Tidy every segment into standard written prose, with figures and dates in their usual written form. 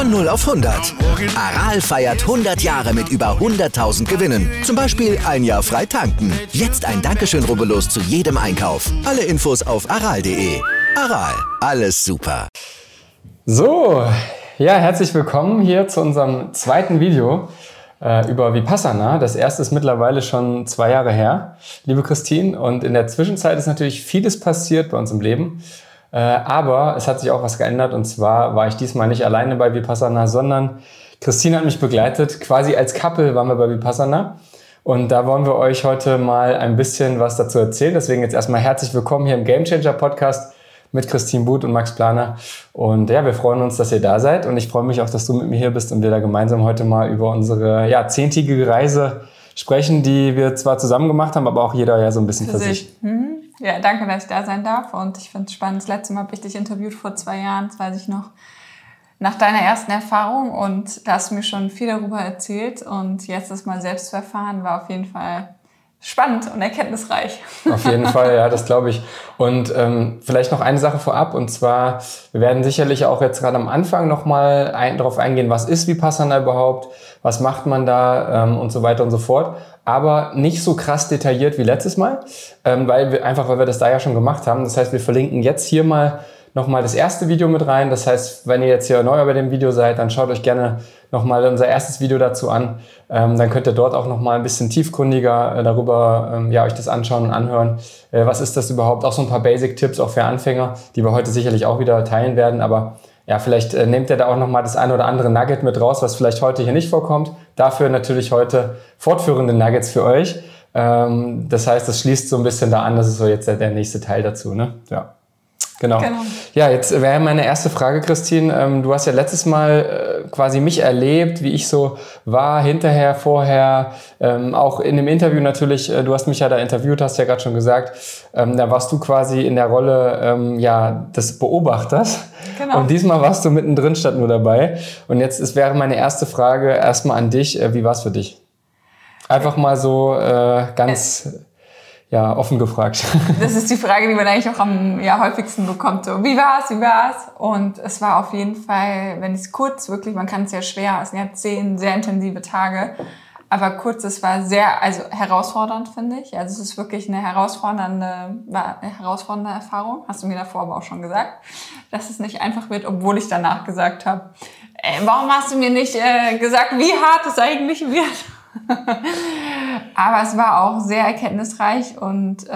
Von 0 auf 100. Aral feiert 100 Jahre mit über 100.000 Gewinnen. Zum Beispiel ein Jahr frei tanken. Jetzt ein Dankeschön, rubbellos zu jedem Einkauf. Alle Infos auf aral.de. Aral, alles super. So, ja, herzlich willkommen hier zu unserem zweiten Video über Vipassana. Das erste ist mittlerweile schon 2 Jahre her, liebe Christine. Und in der Zwischenzeit ist natürlich vieles passiert bei uns im Leben. Aber es hat sich auch was geändert. Und zwar war ich diesmal nicht alleine bei Vipassana, sondern Christine hat mich begleitet. Quasi als Couple waren wir bei Vipassana. Und da wollen wir euch heute mal ein bisschen was dazu erzählen. Deswegen jetzt erstmal herzlich willkommen hier im Game Changer Podcast mit Christine Buth und Max Planer. Und ja, wir freuen uns, dass ihr da seid. Und ich freue mich auch, dass du mit mir hier bist und wir da gemeinsam heute mal über unsere 10-tägige Reise sprechen, die wir zwar zusammen gemacht haben, aber auch jeder ja so ein bisschen für sich. Ja, danke, dass ich da sein darf. Und ich finde es spannend. Das letzte Mal habe ich dich interviewt vor 2 Jahren, das weiß ich noch, nach deiner ersten Erfahrung. Und da hast du mir schon viel darüber erzählt. Und jetzt das mal selbst zu erfahren, war auf jeden Fall spannend und erkenntnisreich. Auf jeden Fall, ja, das glaube ich. Und vielleicht noch eine Sache vorab, und zwar, wir werden sicherlich auch jetzt gerade am Anfang nochmal darauf eingehen, was ist Vipassana überhaupt, was macht man da und so weiter und so fort. Aber nicht so krass detailliert wie letztes Mal, weil wir das da ja schon gemacht haben. Das heißt, wir verlinken jetzt hier mal nochmal das erste Video mit rein. Das heißt, wenn ihr jetzt hier neu bei dem Video seid, dann schaut euch gerne nochmal unser erstes Video dazu an. Dann könnt ihr dort auch nochmal ein bisschen tiefgründiger darüber euch das anschauen und anhören. Was ist das überhaupt? Auch so ein paar Basic-Tipps auch für Anfänger, die wir heute sicherlich auch wieder teilen werden. Aber ja, vielleicht nehmt ihr da auch nochmal das ein oder andere Nugget mit raus, was vielleicht heute hier nicht vorkommt. Dafür natürlich heute fortführende Nuggets für euch. Das heißt, das schließt so ein bisschen da an. Das ist so jetzt der nächste Teil dazu, ne? Ja. Genau. Ja, jetzt wäre meine erste Frage, Christine. Du hast ja letztes Mal quasi mich erlebt, wie ich so war, hinterher, vorher, auch in dem Interview natürlich. Du hast mich ja da interviewt, hast ja gerade schon gesagt. Da warst du quasi in der Rolle des Beobachters. Genau. Und diesmal warst du mittendrin statt nur dabei. Und jetzt wäre meine erste Frage erstmal an dich. Wie war es für dich? Einfach mal so ganz... offen gefragt. Das ist die Frage, die man eigentlich auch am häufigsten bekommt. So, wie war's? Und es war auf jeden Fall, wenn ich es kurz wirklich, man kann es ja schwer, es sind ja 10 sehr intensive Tage, aber kurz, es war sehr, herausfordernd, finde ich. Also es ist wirklich eine herausfordernde Erfahrung. Hast du mir davor aber auch schon gesagt, dass es nicht einfach wird, obwohl ich danach gesagt habe, warum hast du mir nicht gesagt, wie hart es eigentlich wird? Aber es war auch sehr erkenntnisreich und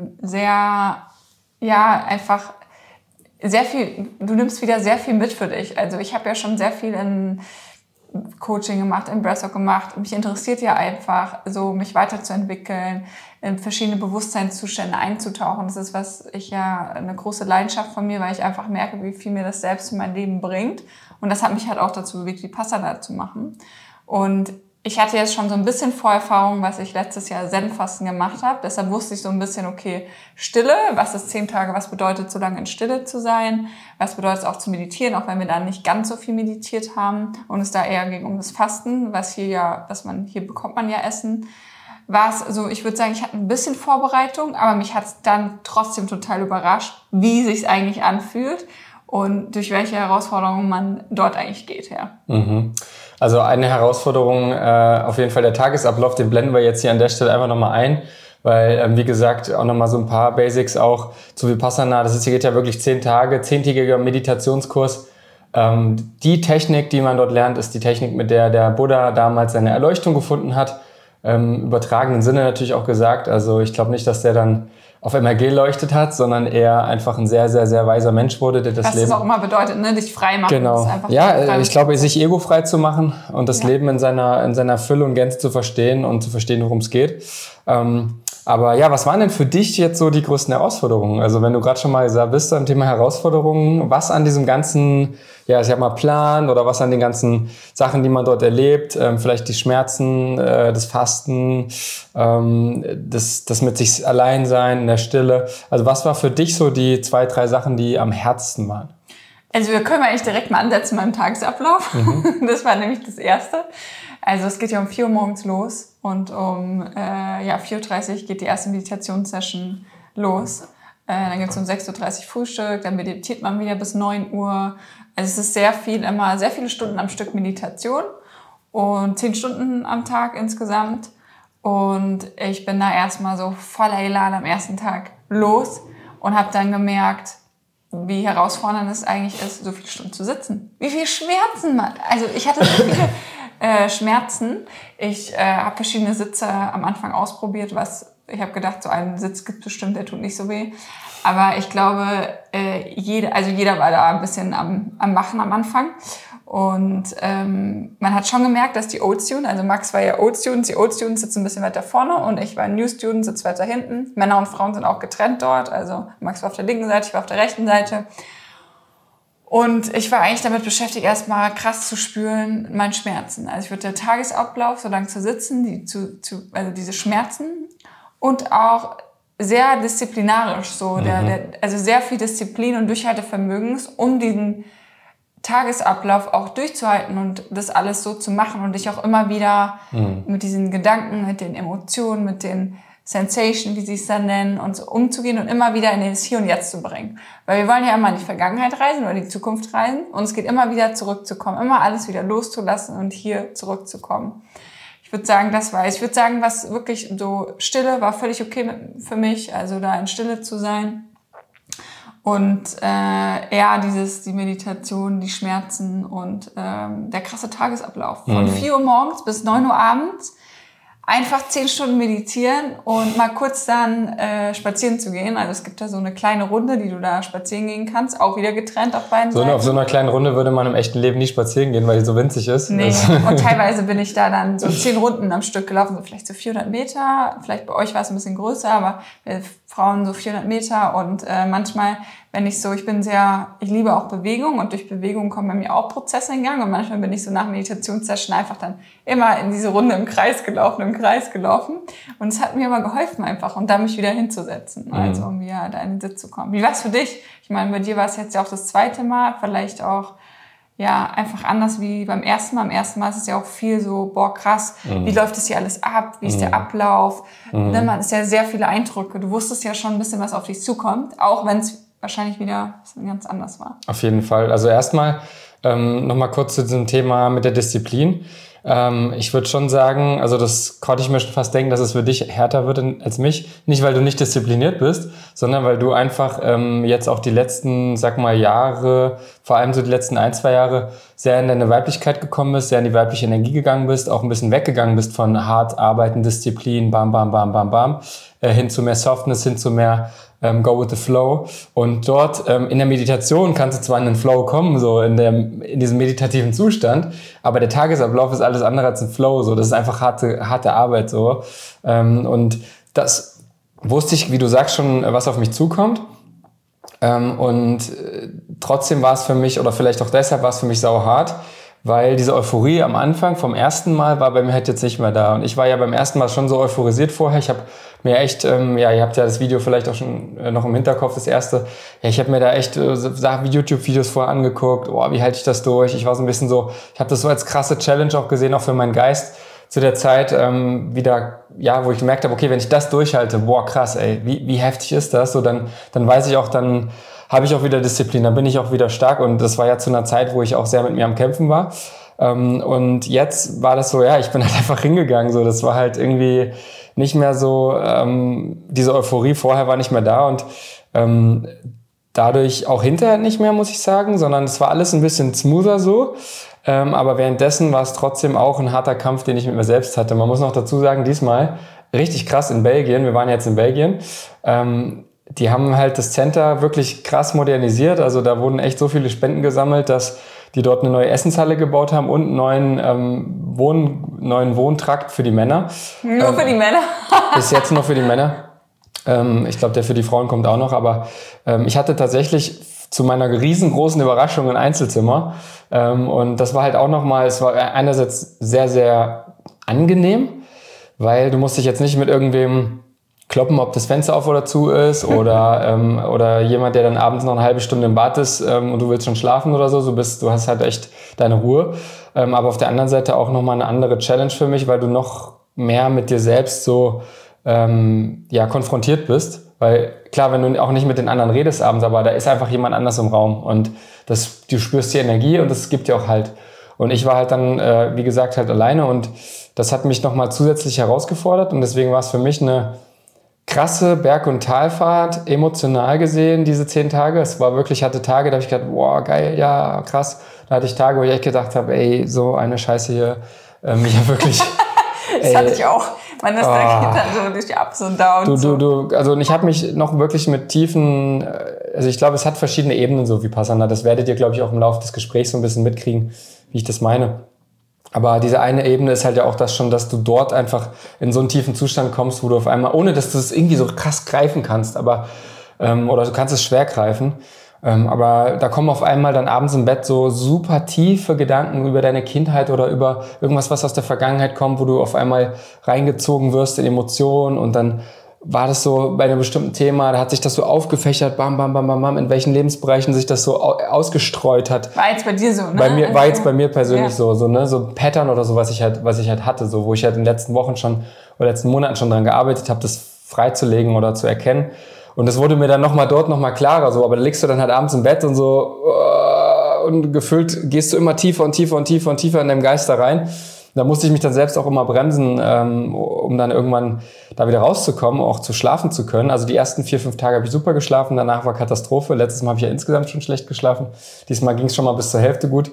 einfach sehr viel, du nimmst wieder sehr viel mit für dich. Also ich habe ja schon sehr viel in Coaching gemacht, in Breathwork gemacht. Mich interessiert ja einfach, so mich weiterzuentwickeln, in verschiedene Bewusstseinszustände einzutauchen. Das ist eine große Leidenschaft von mir, weil ich einfach merke, wie viel mir das selbst in mein Leben bringt. Und das hat mich halt auch dazu bewegt, Vipassana zu machen. Und ich hatte jetzt schon so ein bisschen Vorerfahrung, was ich letztes Jahr Zen-Fasten gemacht habe. Deshalb wusste ich so ein bisschen, okay, Stille, was ist 10 Tage, was bedeutet, so lange in Stille zu sein? Was bedeutet es auch zu meditieren, auch wenn wir da nicht ganz so viel meditiert haben und es da eher ging um das Fasten, hier bekommt man ja Essen. War es so, ich würde sagen, ich hatte ein bisschen Vorbereitung, aber mich hat es dann trotzdem total überrascht, wie sich's eigentlich anfühlt und durch welche Herausforderungen man dort eigentlich geht, ja. Mhm. Also eine Herausforderung, auf jeden Fall der Tagesablauf, den blenden wir jetzt hier an der Stelle einfach nochmal ein, weil, wie gesagt, auch nochmal so ein paar Basics auch zu Vipassana, hier geht ja wirklich 10 Tage, 10-tägiger Meditationskurs. Die Technik, die man dort lernt, ist die Technik, mit der der Buddha damals seine Erleuchtung gefunden hat. Im übertragenen Sinne natürlich auch gesagt, also ich glaube nicht, dass der dann auf einmal geleuchtet hat, sondern eher einfach ein sehr, sehr, sehr weiser Mensch wurde, der das Leben... Was das auch immer bedeutet, ne? Dich frei machen. Genau. Ja, ich glaube, sich egofrei zu machen und das Leben in seiner Fülle und Gänze zu verstehen und zu verstehen, worum es geht. Aber ja, was waren denn für dich jetzt so die größten Herausforderungen? Also wenn du gerade schon mal gesagt bist am Thema Herausforderungen, was an diesem ganzen, Plan oder was an den ganzen Sachen, die man dort erlebt, vielleicht die Schmerzen, das Fasten, das mit sich allein sein in der Stille. Also was war für dich so die 2, 3 Sachen, die am härtesten waren? Also wir können eigentlich direkt mal ansetzen beim Tagesablauf. Das war nämlich das Erste. Also es geht ja um 4 Uhr morgens los und um 4.30 Uhr geht die erste Meditationssession los. Dann gibt es um 6.30 Uhr Frühstück, dann meditiert man wieder bis 9 Uhr. Also es ist sehr viele Stunden am Stück Meditation und 10 Stunden am Tag insgesamt. Und ich bin da erstmal so voller Elan am ersten Tag los und habe dann gemerkt, wie herausfordernd es eigentlich ist, so viele Stunden zu sitzen. Wie viel Schmerzen man... Also ich hatte so viele Schmerzen. Ich habe verschiedene Sitze am Anfang ausprobiert, ich habe gedacht, so einen Sitz gibt es bestimmt, der tut nicht so weh. Aber ich glaube, jeder war da ein bisschen am Machen am Anfang. Und man hat schon gemerkt, dass die Old Student, also Max war ja Old Student, die Old Students sitzen ein bisschen weiter vorne und ich war New Student, sitze weiter hinten. Männer und Frauen sind auch getrennt dort. Also Max war auf der linken Seite, ich war auf der rechten Seite. Und ich war eigentlich damit beschäftigt, erstmal krass zu spüren, meinen Schmerzen. Also ich würde der Tagesablauf, so lange zu sitzen, also diese Schmerzen und auch sehr disziplinarisch, also sehr viel Disziplin und Durchhaltevermögens, um diesen Tagesablauf auch durchzuhalten und das alles so zu machen und dich auch immer wieder mit diesen Gedanken, mit den Emotionen, mit den Sensation, wie sie es dann nennen, und so umzugehen und immer wieder in das Hier und Jetzt zu bringen. Weil wir wollen ja immer in die Vergangenheit reisen oder in die Zukunft reisen und es geht immer wieder zurückzukommen, immer alles wieder loszulassen und hier zurückzukommen. Ich würde sagen, was wirklich so Stille war völlig okay für mich, also da in Stille zu sein. Und die Meditation, die Schmerzen und der krasse Tagesablauf. Von 4 Uhr morgens bis 9 Uhr abends einfach 10 Stunden meditieren und mal kurz dann spazieren zu gehen. Also es gibt da so eine kleine Runde, die du da spazieren gehen kannst, auch wieder getrennt auf beiden Seiten. Auf so einer kleinen Runde würde man im echten Leben nie spazieren gehen, weil die so winzig ist. Nee, und teilweise bin ich da dann so 10 Runden am Stück gelaufen, so vielleicht so 400 Meter. Vielleicht bei euch war es ein bisschen größer, aber Frauen so 400 Meter und manchmal, ich liebe auch Bewegung und durch Bewegung kommen bei mir auch Prozesse in Gang und manchmal bin ich so nach Meditationssession einfach dann immer in diese Runde im Kreis gelaufen und es hat mir aber geholfen einfach und da mich wieder hinzusetzen, also um wieder da in den Sitz zu kommen. Wie war es für dich? Ich meine, bei dir war es jetzt ja auch das zweite Mal, vielleicht auch einfach anders wie beim ersten Mal. Am ersten Mal ist es ja auch viel so, krass, wie läuft das hier alles ab? Wie ist der Ablauf? Dann ist ja sehr viele Eindrücke. Du wusstest ja schon ein bisschen, was auf dich zukommt, auch wenn es wahrscheinlich wieder ganz anders war. Auf jeden Fall. Also erstmal nochmal kurz zu diesem Thema mit der Disziplin. Ich würde schon sagen, also das konnte ich mir schon fast denken, dass es für dich härter wird als mich. Nicht, weil du nicht diszipliniert bist, sondern weil du einfach jetzt auch die letzten, Jahre, vor allem so die letzten 1-2 Jahre, sehr in deine Weiblichkeit gekommen bist, sehr in die weibliche Energie gegangen bist, auch ein bisschen weggegangen bist von hart arbeiten, Disziplin, bam, bam, bam, bam, bam, hin zu mehr Softness, hin zu mehr go with the flow. Und dort in der Meditation kannst du zwar in den Flow kommen, so in diesem meditativen Zustand, aber der Tagesablauf ist alles andere als ein Flow. So, das ist einfach harte Arbeit. So. Und das wusste ich, wie du sagst, schon, was auf mich zukommt. Und trotzdem war es für mich, oder vielleicht auch deshalb war es für mich sauhart, weil diese Euphorie am Anfang vom ersten Mal war bei mir halt jetzt nicht mehr da. Und ich war ja beim ersten Mal schon so euphorisiert vorher. Ich habe mir echt, ihr habt ja das Video vielleicht auch schon noch im Hinterkopf, das erste. Ja, ich habe mir da echt YouTube-Videos vorher angeguckt. Wie halte ich das durch? Ich war so ein bisschen so, ich habe das so als krasse Challenge auch gesehen, auch für meinen Geist zu der Zeit, wo ich gemerkt habe, okay, wenn ich das durchhalte, krass, ey, wie heftig ist das? So, dann weiß ich auch, dann habe ich auch wieder Disziplin, dann bin ich auch wieder stark und das war ja zu einer Zeit, wo ich auch sehr mit mir am Kämpfen war und jetzt war das so, ich bin halt einfach hingegangen, so, das war halt irgendwie nicht mehr so, diese Euphorie vorher war nicht mehr da und dadurch auch hinterher nicht mehr, muss ich sagen, sondern es war alles ein bisschen smoother so, aber währenddessen war es trotzdem auch ein harter Kampf, den ich mit mir selbst hatte. Man muss noch dazu sagen, diesmal richtig krass in Belgien, wir waren jetzt in Belgien, die haben halt das Center wirklich krass modernisiert. Also da wurden echt so viele Spenden gesammelt, dass die dort eine neue Essenshalle gebaut haben und einen neuen Wohntrakt für die Männer. Nur für die Männer? Ist jetzt nur für die Männer. Ich glaube, der für die Frauen kommt auch noch. Aber ich hatte tatsächlich zu meiner riesengroßen Überraschung ein Einzelzimmer. Und das war halt auch nochmal, es war einerseits sehr, sehr angenehm, weil du musst dich jetzt nicht mit irgendwem kloppen, ob das Fenster auf oder zu ist oder jemand, der dann abends noch eine halbe Stunde im Bad ist und du willst schon schlafen oder so. Du hast halt echt deine Ruhe. Aber auf der anderen Seite auch nochmal eine andere Challenge für mich, weil du noch mehr mit dir selbst so konfrontiert bist. Weil klar, wenn du auch nicht mit den anderen redest abends, aber da ist einfach jemand anders im Raum und du spürst die Energie und das gibt dir auch halt. Und ich war halt dann, wie gesagt, halt alleine und das hat mich nochmal zusätzlich herausgefordert und deswegen war es für mich eine krasse Berg- und Talfahrt, emotional gesehen, diese 10 Tage. Es war wirklich, hatte Tage, da habe ich gedacht, boah, geil, ja, krass. Da hatte ich Tage, wo ich echt gedacht habe, ey, so eine Scheiße hier, ja wirklich. Das hatte ich auch. Man ist da geht dann so durch die Ups und Downs. Also ich habe mich noch wirklich mit tiefen, also ich glaube, es hat verschiedene Ebenen, so Vipassana. Das werdet ihr, glaube ich, auch im Laufe des Gesprächs so ein bisschen mitkriegen, wie ich das meine. Aber diese eine Ebene ist halt ja auch das schon, dass du dort einfach in so einen tiefen Zustand kommst, wo du auf einmal, ohne dass du es irgendwie so krass greifen kannst, aber oder du kannst es schwer greifen, aber da kommen auf einmal dann abends im Bett so super tiefe Gedanken über deine Kindheit oder über irgendwas, was aus der Vergangenheit kommt, wo du auf einmal reingezogen wirst in Emotionen und dann war das so bei einem bestimmten Thema, da hat sich das so aufgefächert, bam, bam, bam, bam, bam, in welchen Lebensbereichen sich das so ausgestreut hat. War jetzt bei dir so, ne? War jetzt bei mir persönlich so ein Pattern oder so, was ich halt hatte, so, wo ich halt in den letzten Wochen schon oder letzten Monaten schon dran gearbeitet habe, das freizulegen oder zu erkennen. Und das wurde mir dann nochmal klarer, so, aber da liegst du dann halt abends im Bett und so, und gefühlt gehst du immer tiefer und tiefer und tiefer und tiefer in deinem Geist da rein. Da musste ich mich dann selbst auch immer bremsen, um dann irgendwann da wieder rauszukommen, auch zu schlafen zu können. Also die ersten 4-5 Tage habe ich super geschlafen, danach war Katastrophe. Letztes Mal habe ich ja insgesamt schon schlecht geschlafen. Diesmal ging es schon mal bis zur Hälfte gut.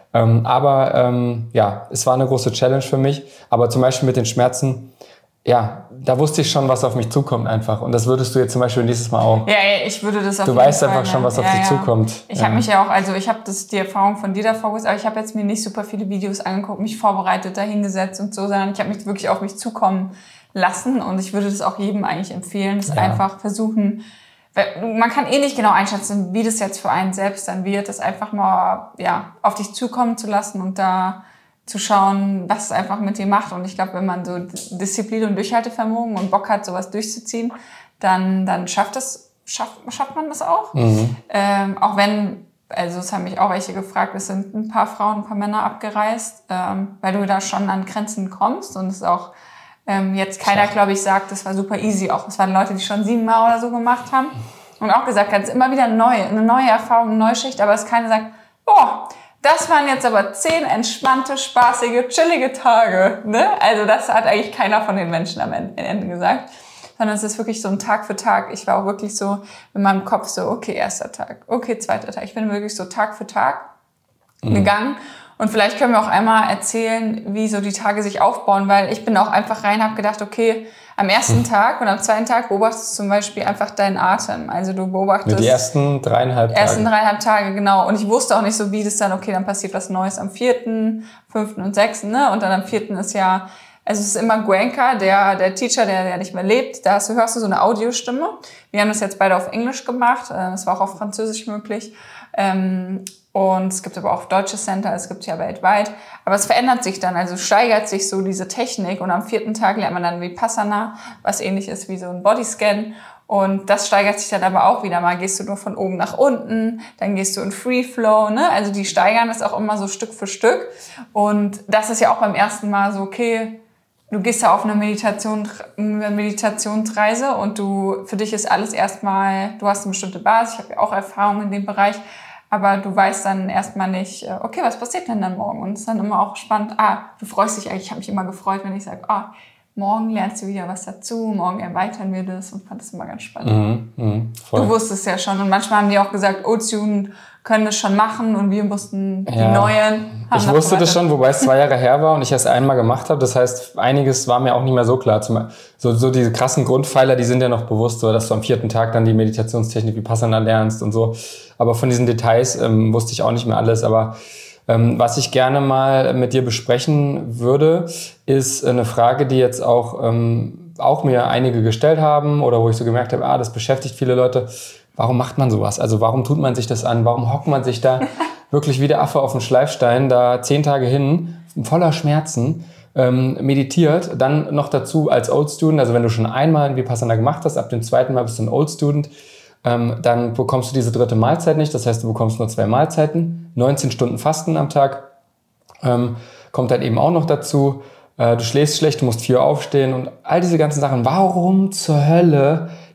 Aber es war eine große Challenge für mich. Aber zum Beispiel mit den Schmerzen, ja, da wusste ich schon, was auf mich zukommt einfach. Und das würdest du jetzt zum Beispiel nächstes Mal auch. Ja, ich würde das auf jeden Fall. Du weißt einfach schon, was auf dich zukommt. Ich habe mich ja auch, also ich habe die Erfahrung von dir davor gesagt, aber ich habe jetzt mir nicht super viele Videos angeguckt, mich vorbereitet, dahingesetzt und so, sondern ich habe mich wirklich auf mich zukommen lassen. Und ich würde das auch jedem eigentlich empfehlen, das einfach versuchen. Man kann nicht genau einschätzen, wie das jetzt für einen selbst dann wird, das einfach mal auf dich zukommen zu lassen und da zu schauen, was es einfach mit dir macht. Und ich glaube, wenn man so Disziplin und Durchhaltevermögen und Bock hat, sowas durchzuziehen, dann schafft man das auch. Mhm. Auch wenn, also es haben mich auch welche gefragt, es sind ein paar Frauen, ein paar Männer abgereist, weil du da schon an Grenzen kommst und es auch jetzt keiner, glaube ich, sagt, das war super easy. Auch es waren Leute, die schon 7 Mal oder so gemacht haben und auch gesagt haben, es ist immer wieder eine neue Erfahrung, eine neue Schicht, aber es keiner sagt, boah, das waren jetzt aber 10 entspannte, spaßige, chillige Tage. Ne? Also das hat eigentlich keiner von den Menschen am Ende gesagt. Sondern es ist wirklich so ein Tag für Tag. Ich war auch wirklich so in meinem Kopf so, okay, 1. Tag, okay, 2. Tag. Ich bin wirklich so Tag für Tag gegangen. Und vielleicht können wir auch einmal erzählen, wie so die Tage sich aufbauen, weil ich bin auch einfach rein, habe gedacht, okay, am 1. Tag und am 2. Tag beobachtest du zum Beispiel einfach deinen Atem. Also du beobachtest... Die ersten 3,5 Tage. Ersten 3,5 Tage, genau. Und ich wusste auch nicht so, wie das dann, okay, dann passiert was Neues am 4., 5. und 6., ne? Und dann am 4. ist also es ist immer Goenka, der Teacher, der nicht mehr lebt. Da hörst du so eine Audiostimme. Wir haben das jetzt beide auf Englisch gemacht. Es war auch auf Französisch möglich. Und es gibt aber auch deutsche Center, es gibt ja weltweit. Aber es verändert sich dann, also steigert sich so diese Technik. Und am 4. Tag lernt man dann Vipassana, was ähnlich ist wie so ein Bodyscan. Und das steigert sich dann aber auch wieder. Mal gehst du nur von oben nach unten, dann gehst du in Free Flow, ne? Also die steigern das auch immer so Stück für Stück. Und das ist ja auch beim ersten Mal so, okay, du gehst da auf eine Meditationsreise und für dich ist alles erstmal, du hast eine bestimmte Basis, ich habe ja auch Erfahrung in dem Bereich, aber du weißt dann erstmal nicht, okay, was passiert denn dann morgen? Und es ist dann immer auch spannend, du freust dich eigentlich, ich habe mich immer gefreut, wenn ich sage, morgen lernst du wieder was dazu, morgen erweitern wir das und fand das immer ganz spannend. Voll. Du wusstest ja schon und manchmal haben die auch gesagt, Old-Student können das schon machen und wir mussten die Neuen. Ich wusste das schon, wobei es 2 Jahre her war und ich es einmal gemacht habe. Das heißt, einiges war mir auch nicht mehr so klar. So diese krassen Grundpfeiler, die sind ja noch bewusst, so dass du am 4. Tag dann die Meditationstechnik Vipassana lernst und so. Aber von diesen Details wusste ich auch nicht mehr alles. Aber was ich gerne mal mit dir besprechen würde, ist eine Frage, die jetzt auch mir einige gestellt haben oder wo ich so gemerkt habe, das beschäftigt viele Leute. Warum macht man sowas? Also warum tut man sich das an? Warum hockt man sich da wirklich wie der Affe auf dem Schleifstein da 10 Tage hin, voller Schmerzen, meditiert, dann noch dazu als Old Student, also wenn du schon einmal ein Vipassana gemacht hast, ab dem 2. Mal bist du ein Old Student, dann bekommst du diese 3. Mahlzeit nicht, das heißt, du bekommst nur 2 Mahlzeiten, 19 Stunden Fasten am Tag, kommt dann eben auch noch dazu, du schläfst schlecht, du musst 4 Uhr aufstehen und all diese ganzen Sachen. Warum zur Hölle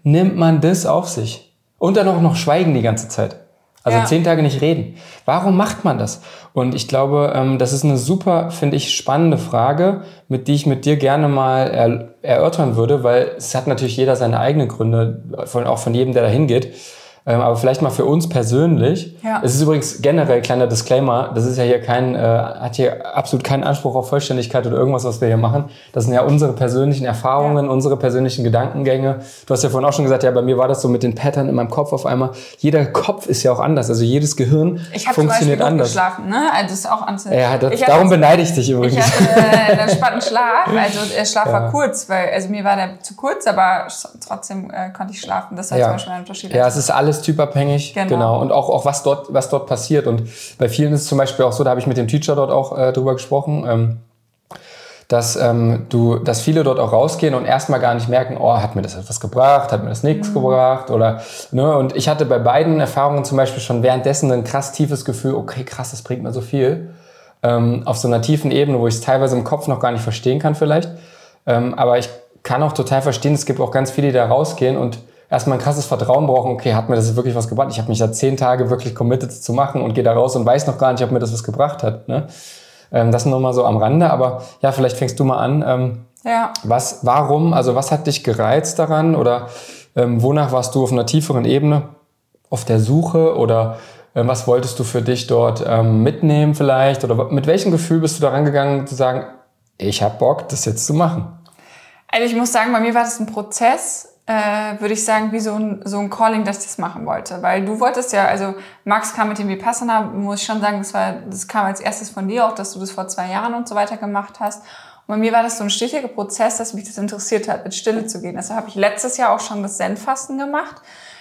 nimmt man das auf sich? Und dann auch noch schweigen die ganze Zeit. Also 10 Tage nicht reden. Warum macht man das? Und ich glaube, das ist eine super, finde ich, spannende Frage, die ich mit dir gerne mal erörtern würde, weil es hat natürlich jeder seine eigenen Gründe, auch von jedem, der da hingeht. Aber vielleicht mal für uns persönlich. Ja. Es ist übrigens generell, kleiner Disclaimer, das ist ja hier hat hier absolut keinen Anspruch auf Vollständigkeit oder irgendwas, was wir hier machen. Das sind ja unsere persönlichen Erfahrungen, unsere persönlichen Gedankengänge. Du hast ja vorhin auch schon gesagt, ja, bei mir war das so mit den Pattern in meinem Kopf auf einmal. Jeder Kopf ist ja auch anders, also jedes Gehirn funktioniert anders. Ich habe zum Beispiel gut geschlafen, ne? Also das ist auch anzunehmen. Darum beneide ich dich übrigens. Ich hatte einen entspannten Schlaf, also der Schlaf war kurz, weil mir war der zu kurz, aber trotzdem konnte ich schlafen. Das war zum Beispiel ein Unterschied. Ja, es ist alles typabhängig, genau. Und auch was dort passiert. Und bei vielen ist es zum Beispiel auch so, da habe ich mit dem Teacher dort auch drüber gesprochen, dass viele dort auch rausgehen und erstmal gar nicht merken, oh, hat mir das etwas gebracht, hat mir das nichts gebracht oder, ne? Und ich hatte bei beiden Erfahrungen zum Beispiel schon währenddessen ein krass tiefes Gefühl, okay, krass, das bringt mir so viel. Auf so einer tiefen Ebene, wo ich es teilweise im Kopf noch gar nicht verstehen kann vielleicht. Aber ich kann auch total verstehen, es gibt auch ganz viele, die da rausgehen und erstmal ein krasses Vertrauen brauchen, okay, hat mir das wirklich was gebracht? Ich habe mich da 10 Tage wirklich committed zu machen und gehe da raus und weiß noch gar nicht, ob mir das was gebracht hat. Ne? Das nur mal so am Rande, aber ja, vielleicht fängst du mal an. Was hat dich gereizt daran oder wonach warst du auf einer tieferen Ebene auf der Suche oder was wolltest du für dich dort mitnehmen vielleicht oder mit welchem Gefühl bist du da rangegangen zu sagen, ich habe Bock, das jetzt zu machen? Also ich muss sagen, bei mir war das ein Prozess, würde ich sagen, wie so ein Calling, dass ich das machen wollte. Weil du wolltest ja, also Max kam mit dem Vipassana, muss ich schon sagen, das kam als erstes von dir auch, dass du das vor 2 Jahren und so weiter gemacht hast. Und bei mir war das so ein stetiger Prozess, dass mich das interessiert hat, mit Stille zu gehen. Deshalb habe ich letztes Jahr auch schon das Zen-Fasten gemacht,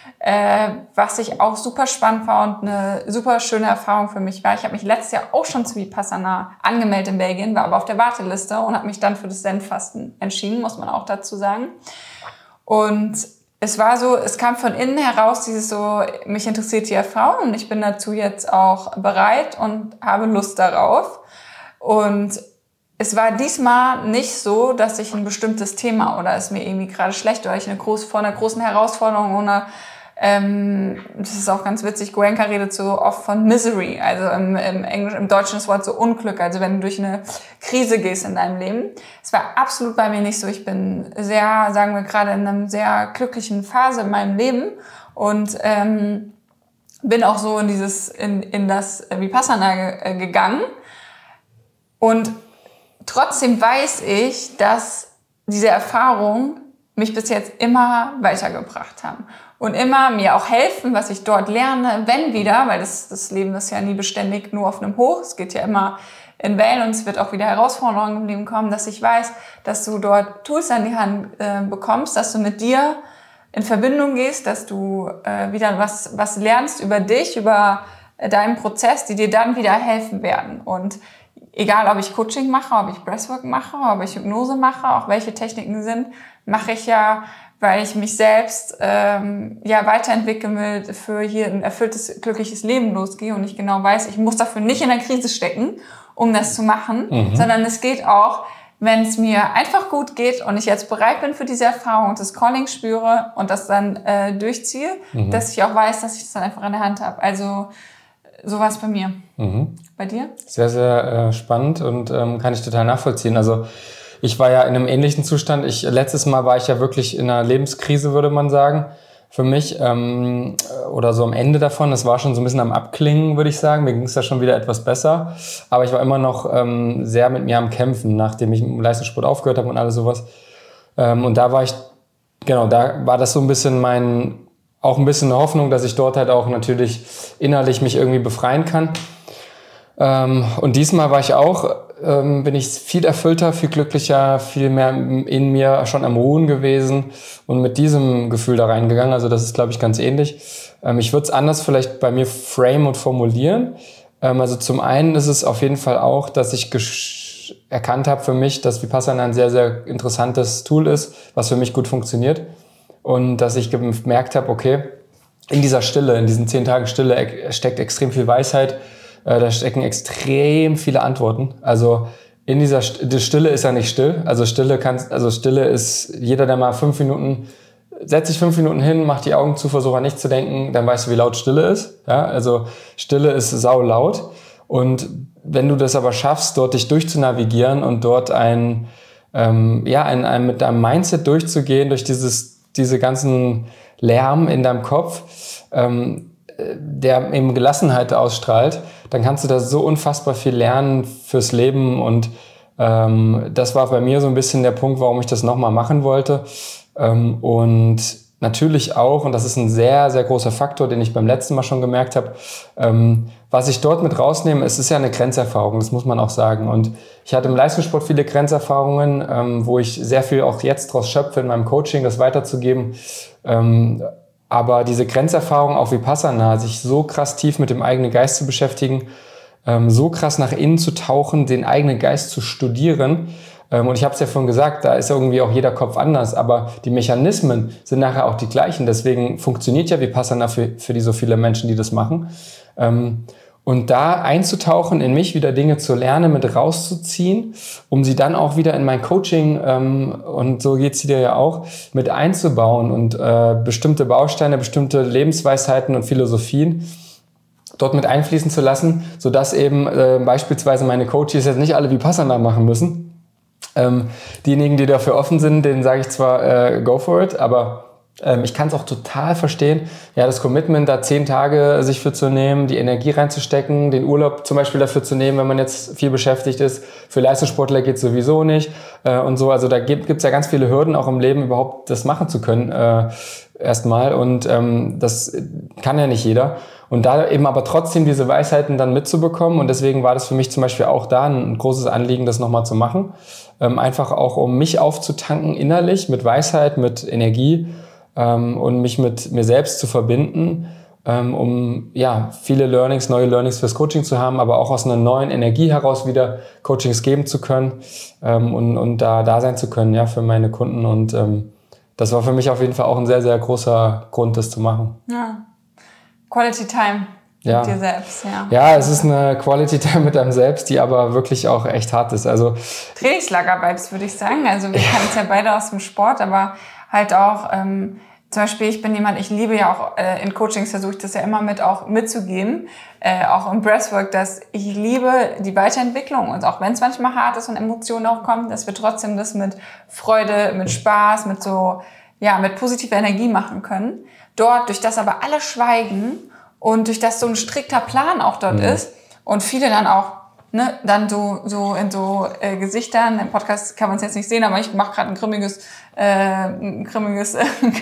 was ich auch super spannend war und eine super schöne Erfahrung für mich war. Ich habe mich letztes Jahr auch schon zu Vipassana angemeldet in Belgien, war aber auf der Warteliste und habe mich dann für das Zen-Fasten entschieden, muss man auch dazu sagen. Und es war so, es kam von innen heraus dieses so, mich interessiert die Erfahrung und ich bin dazu jetzt auch bereit und habe Lust darauf. Und es war diesmal nicht so, dass ich ein bestimmtes Thema oder es mir irgendwie gerade schlecht oder ich vor einer großen Herausforderung oder das ist auch ganz witzig, Goenka redet so oft von Misery, also im Englischen, im Deutschen das Wort so Unglück, also wenn du durch eine Krise gehst in deinem Leben. Es war absolut bei mir nicht so. Ich bin sehr, sagen wir gerade in einer sehr glücklichen Phase in meinem Leben und bin auch so in das Vipassana gegangen und trotzdem weiß ich, dass diese Erfahrungen mich bis jetzt immer weitergebracht haben. Und immer mir auch helfen, was ich dort lerne, wenn wieder, weil das Leben ist ja nie beständig nur auf einem Hoch, es geht ja immer in Wellen und es wird auch wieder Herausforderungen im Leben kommen, dass ich weiß, dass du dort Tools an die Hand bekommst, dass du mit dir in Verbindung gehst, dass du wieder was lernst über dich, über deinen Prozess, die dir dann wieder helfen werden. Und egal, ob ich Coaching mache, ob ich Breathwork mache, ob ich Hypnose mache, auch welche Techniken sind, mache ich ja, weil ich mich selbst weiterentwickeln will, für hier ein erfülltes, glückliches Leben losgehe und ich genau weiß, ich muss dafür nicht in der Krise stecken, um das zu machen, sondern es geht auch, wenn es mir einfach gut geht und ich jetzt bereit bin für diese Erfahrung und das Calling spüre und das dann durchziehe, dass ich auch weiß, dass ich das dann einfach in der Hand habe. Also so war es bei mir. Bei dir? Sehr, sehr spannend und kann ich total nachvollziehen. Also ich war ja in einem ähnlichen Zustand. Letztes Mal war ich ja wirklich in einer Lebenskrise, würde man sagen, für mich. Oder so am Ende davon. Das war schon so ein bisschen am Abklingen, würde ich sagen. Mir ging es da schon wieder etwas besser. Aber ich war immer noch sehr mit mir am Kämpfen, nachdem ich mit dem Leistungssport aufgehört habe und alles sowas. Und da war da war das so ein bisschen auch ein bisschen eine Hoffnung, dass ich dort halt auch natürlich innerlich mich irgendwie befreien kann. Und diesmal war ich auch, bin ich viel erfüllter, viel glücklicher, viel mehr in mir schon am Ruhen gewesen und mit diesem Gefühl da reingegangen. Also das ist, glaube ich, ganz ähnlich. Ich würde es anders vielleicht bei mir frame und formulieren. Also zum einen ist es auf jeden Fall auch, dass ich erkannt habe für mich, dass Vipassana ein sehr, sehr interessantes Tool ist, was für mich gut funktioniert. Und dass ich gemerkt habe, okay, in dieser Stille, in diesen 10 Tagen Stille steckt extrem viel Weisheit. Da stecken extrem viele Antworten. Also in die Stille ist ja nicht still. Also Stille ist, jeder, der mal 5 Minuten setz dich 5 Minuten hin, mach die Augen zu, versuch an nichts zu denken, dann weißt du, wie laut Stille ist. Ja, also Stille ist saulaut. Und wenn du das aber schaffst, dort dich durchzunavigieren und dort mit deinem Mindset durchzugehen, durch diese ganzen Lärm in deinem Kopf, der eben Gelassenheit ausstrahlt, dann kannst du da so unfassbar viel lernen fürs Leben. Und das war bei mir so ein bisschen der Punkt, warum ich das nochmal machen wollte. Und natürlich auch, und das ist ein sehr, sehr großer Faktor, den ich beim letzten Mal schon gemerkt habe, was ich dort mit rausnehme, es ist ja eine Grenzerfahrung, das muss man auch sagen. Und ich hatte im Leistungssport viele Grenzerfahrungen, wo ich sehr viel auch jetzt draus schöpfe, in meinem Coaching das weiterzugeben. Aber diese Grenzerfahrung, auch Vipassana, sich so krass tief mit dem eigenen Geist zu beschäftigen, so krass nach innen zu tauchen, den eigenen Geist zu studieren. Und ich habe es ja vorhin gesagt, da ist irgendwie auch jeder Kopf anders, aber die Mechanismen sind nachher auch die gleichen. Deswegen funktioniert ja Vipassana für die so viele Menschen, die das machen. Und da einzutauchen, in mich wieder Dinge zu lernen, mit rauszuziehen, um sie dann auch wieder in mein Coaching, und so geht's dir ja auch, mit einzubauen und bestimmte Bausteine, bestimmte Lebensweisheiten und Philosophien dort mit einfließen zu lassen, sodass eben beispielsweise meine Coaches jetzt nicht alle Vipassana machen müssen. Diejenigen, die dafür offen sind, denen sage ich zwar go for it, aber ich kann es auch total verstehen, ja, das Commitment, da 10 Tage sich für zu nehmen, die Energie reinzustecken, den Urlaub zum Beispiel dafür zu nehmen, wenn man jetzt viel beschäftigt ist. Für Leistungssportler geht es sowieso nicht und so. Also da gibt's ja ganz viele Hürden auch im Leben, überhaupt das machen zu können erstmal. Und das kann ja nicht jeder. Und da eben aber trotzdem diese Weisheiten dann mitzubekommen. Und deswegen war das für mich zum Beispiel auch da ein großes Anliegen, das nochmal zu machen. Einfach auch, um mich aufzutanken innerlich mit Weisheit, mit Energie. Und mich mit mir selbst zu verbinden, um ja viele Learnings, neue Learnings fürs Coaching zu haben, aber auch aus einer neuen Energie heraus wieder Coachings geben zu können und da sein zu können, ja, für meine Kunden. Und das war für mich auf jeden Fall auch ein sehr, sehr großer Grund, das zu machen. Ja. Quality Time mit dir selbst, ja. Ja, es ist eine Quality Time mit einem selbst, die aber wirklich auch echt hart ist. Also Trainingslager-Vibes, würde ich sagen. Also wir kennen es ja beide aus dem Sport, aber halt auch, zum Beispiel, ich bin jemand, ich liebe ja auch, in Coachings versuche ich das ja immer auch mitzugeben, auch im Breathwork, dass ich liebe die Weiterentwicklung und auch wenn es manchmal hart ist und Emotionen auch kommen, dass wir trotzdem das mit Freude, mit Spaß, mit positiver Energie machen können. Dort, durch das aber alle schweigen und durch das so ein strikter Plan auch dort ist und viele dann auch dann so in so Gesichtern, im Podcast kann man es jetzt nicht sehen, aber ich mache gerade ein grimmiges Gesicht.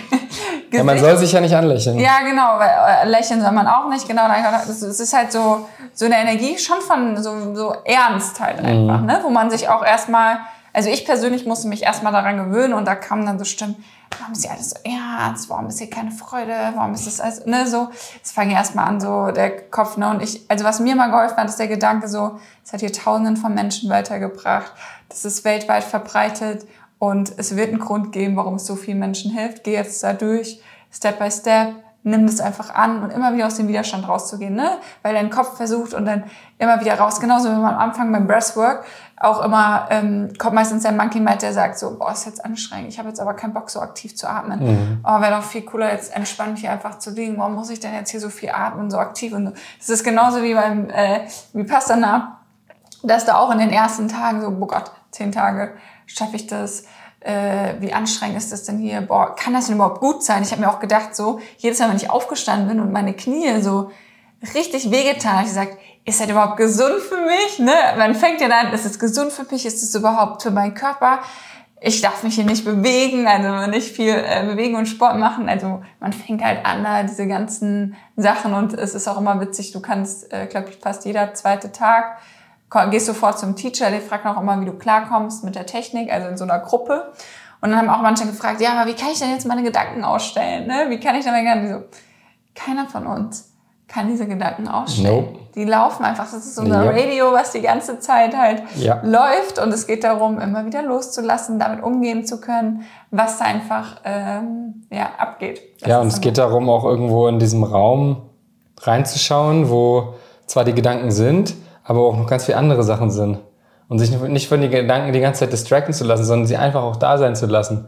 Ja, man soll sich ja nicht anlächeln. Ja, genau, weil lächeln soll man auch nicht, genau. Es ist halt so eine Energie schon von so ernst halt einfach, ne? Wo man sich auch erstmal, also ich persönlich musste mich erstmal daran gewöhnen und da kamen dann so Stimmen, warum ist hier alles so ernst, warum ist hier keine Freude, warum ist das alles, ne, so. Es fang erstmal an, so der Kopf, ne, und also was mir mal geholfen hat, ist der Gedanke so, es hat hier Tausenden von Menschen weitergebracht, das ist weltweit verbreitet und es wird einen Grund geben, warum es so vielen Menschen hilft. Geh jetzt da durch, Step by Step, nimm das einfach an und immer wieder aus dem Widerstand rauszugehen, ne, weil dein Kopf versucht und dann immer wieder raus, genauso wie man am Anfang beim Breathwork auch immer, kommt meistens der Monkey Mind, der sagt so, boah, ist jetzt anstrengend, ich habe jetzt aber keinen Bock, so aktiv zu atmen. Oh, wäre doch viel cooler, jetzt entspannt hier einfach zu liegen. Warum muss ich denn jetzt hier so viel atmen, so aktiv? Und so. Das ist genauso wie beim Vipassana, dass da auch in den ersten Tagen so, oh Gott, 10 Tage schaffe ich das. Wie anstrengend ist das denn hier? Boah, kann das denn überhaupt gut sein? Ich habe mir auch gedacht, so, jedes Mal, wenn ich aufgestanden bin und meine Knie so richtig wehgetan, habe ich gesagt, ist das überhaupt gesund für mich? Ne? Man fängt ja an, ist es gesund für mich? Ist es überhaupt für meinen Körper? Ich darf mich hier nicht bewegen, also nicht viel bewegen und Sport machen. Also man fängt halt an, da diese ganzen Sachen und es ist auch immer witzig, du kannst, glaube ich, fast jeder zweite Tag gehst sofort zum Teacher, der fragt auch immer, wie du klarkommst mit der Technik, also in so einer Gruppe. Und dann haben auch manche gefragt, ja, aber wie kann ich denn jetzt meine Gedanken ausstellen? Ne? Wie kann ich denn meine Gedanken? So, keiner von uns kann diese Gedanken ausstellen. Nope. Die laufen einfach. Das ist unser Radio, was die ganze Zeit halt läuft. Und es geht darum, immer wieder loszulassen, damit umgehen zu können, was da einfach abgeht. Ja, und es geht darum, auch irgendwo in diesem Raum reinzuschauen, wo zwar die Gedanken sind, aber auch noch ganz viele andere Sachen sind. Und sich nicht von den Gedanken die ganze Zeit distracten zu lassen, sondern sie einfach auch da sein zu lassen.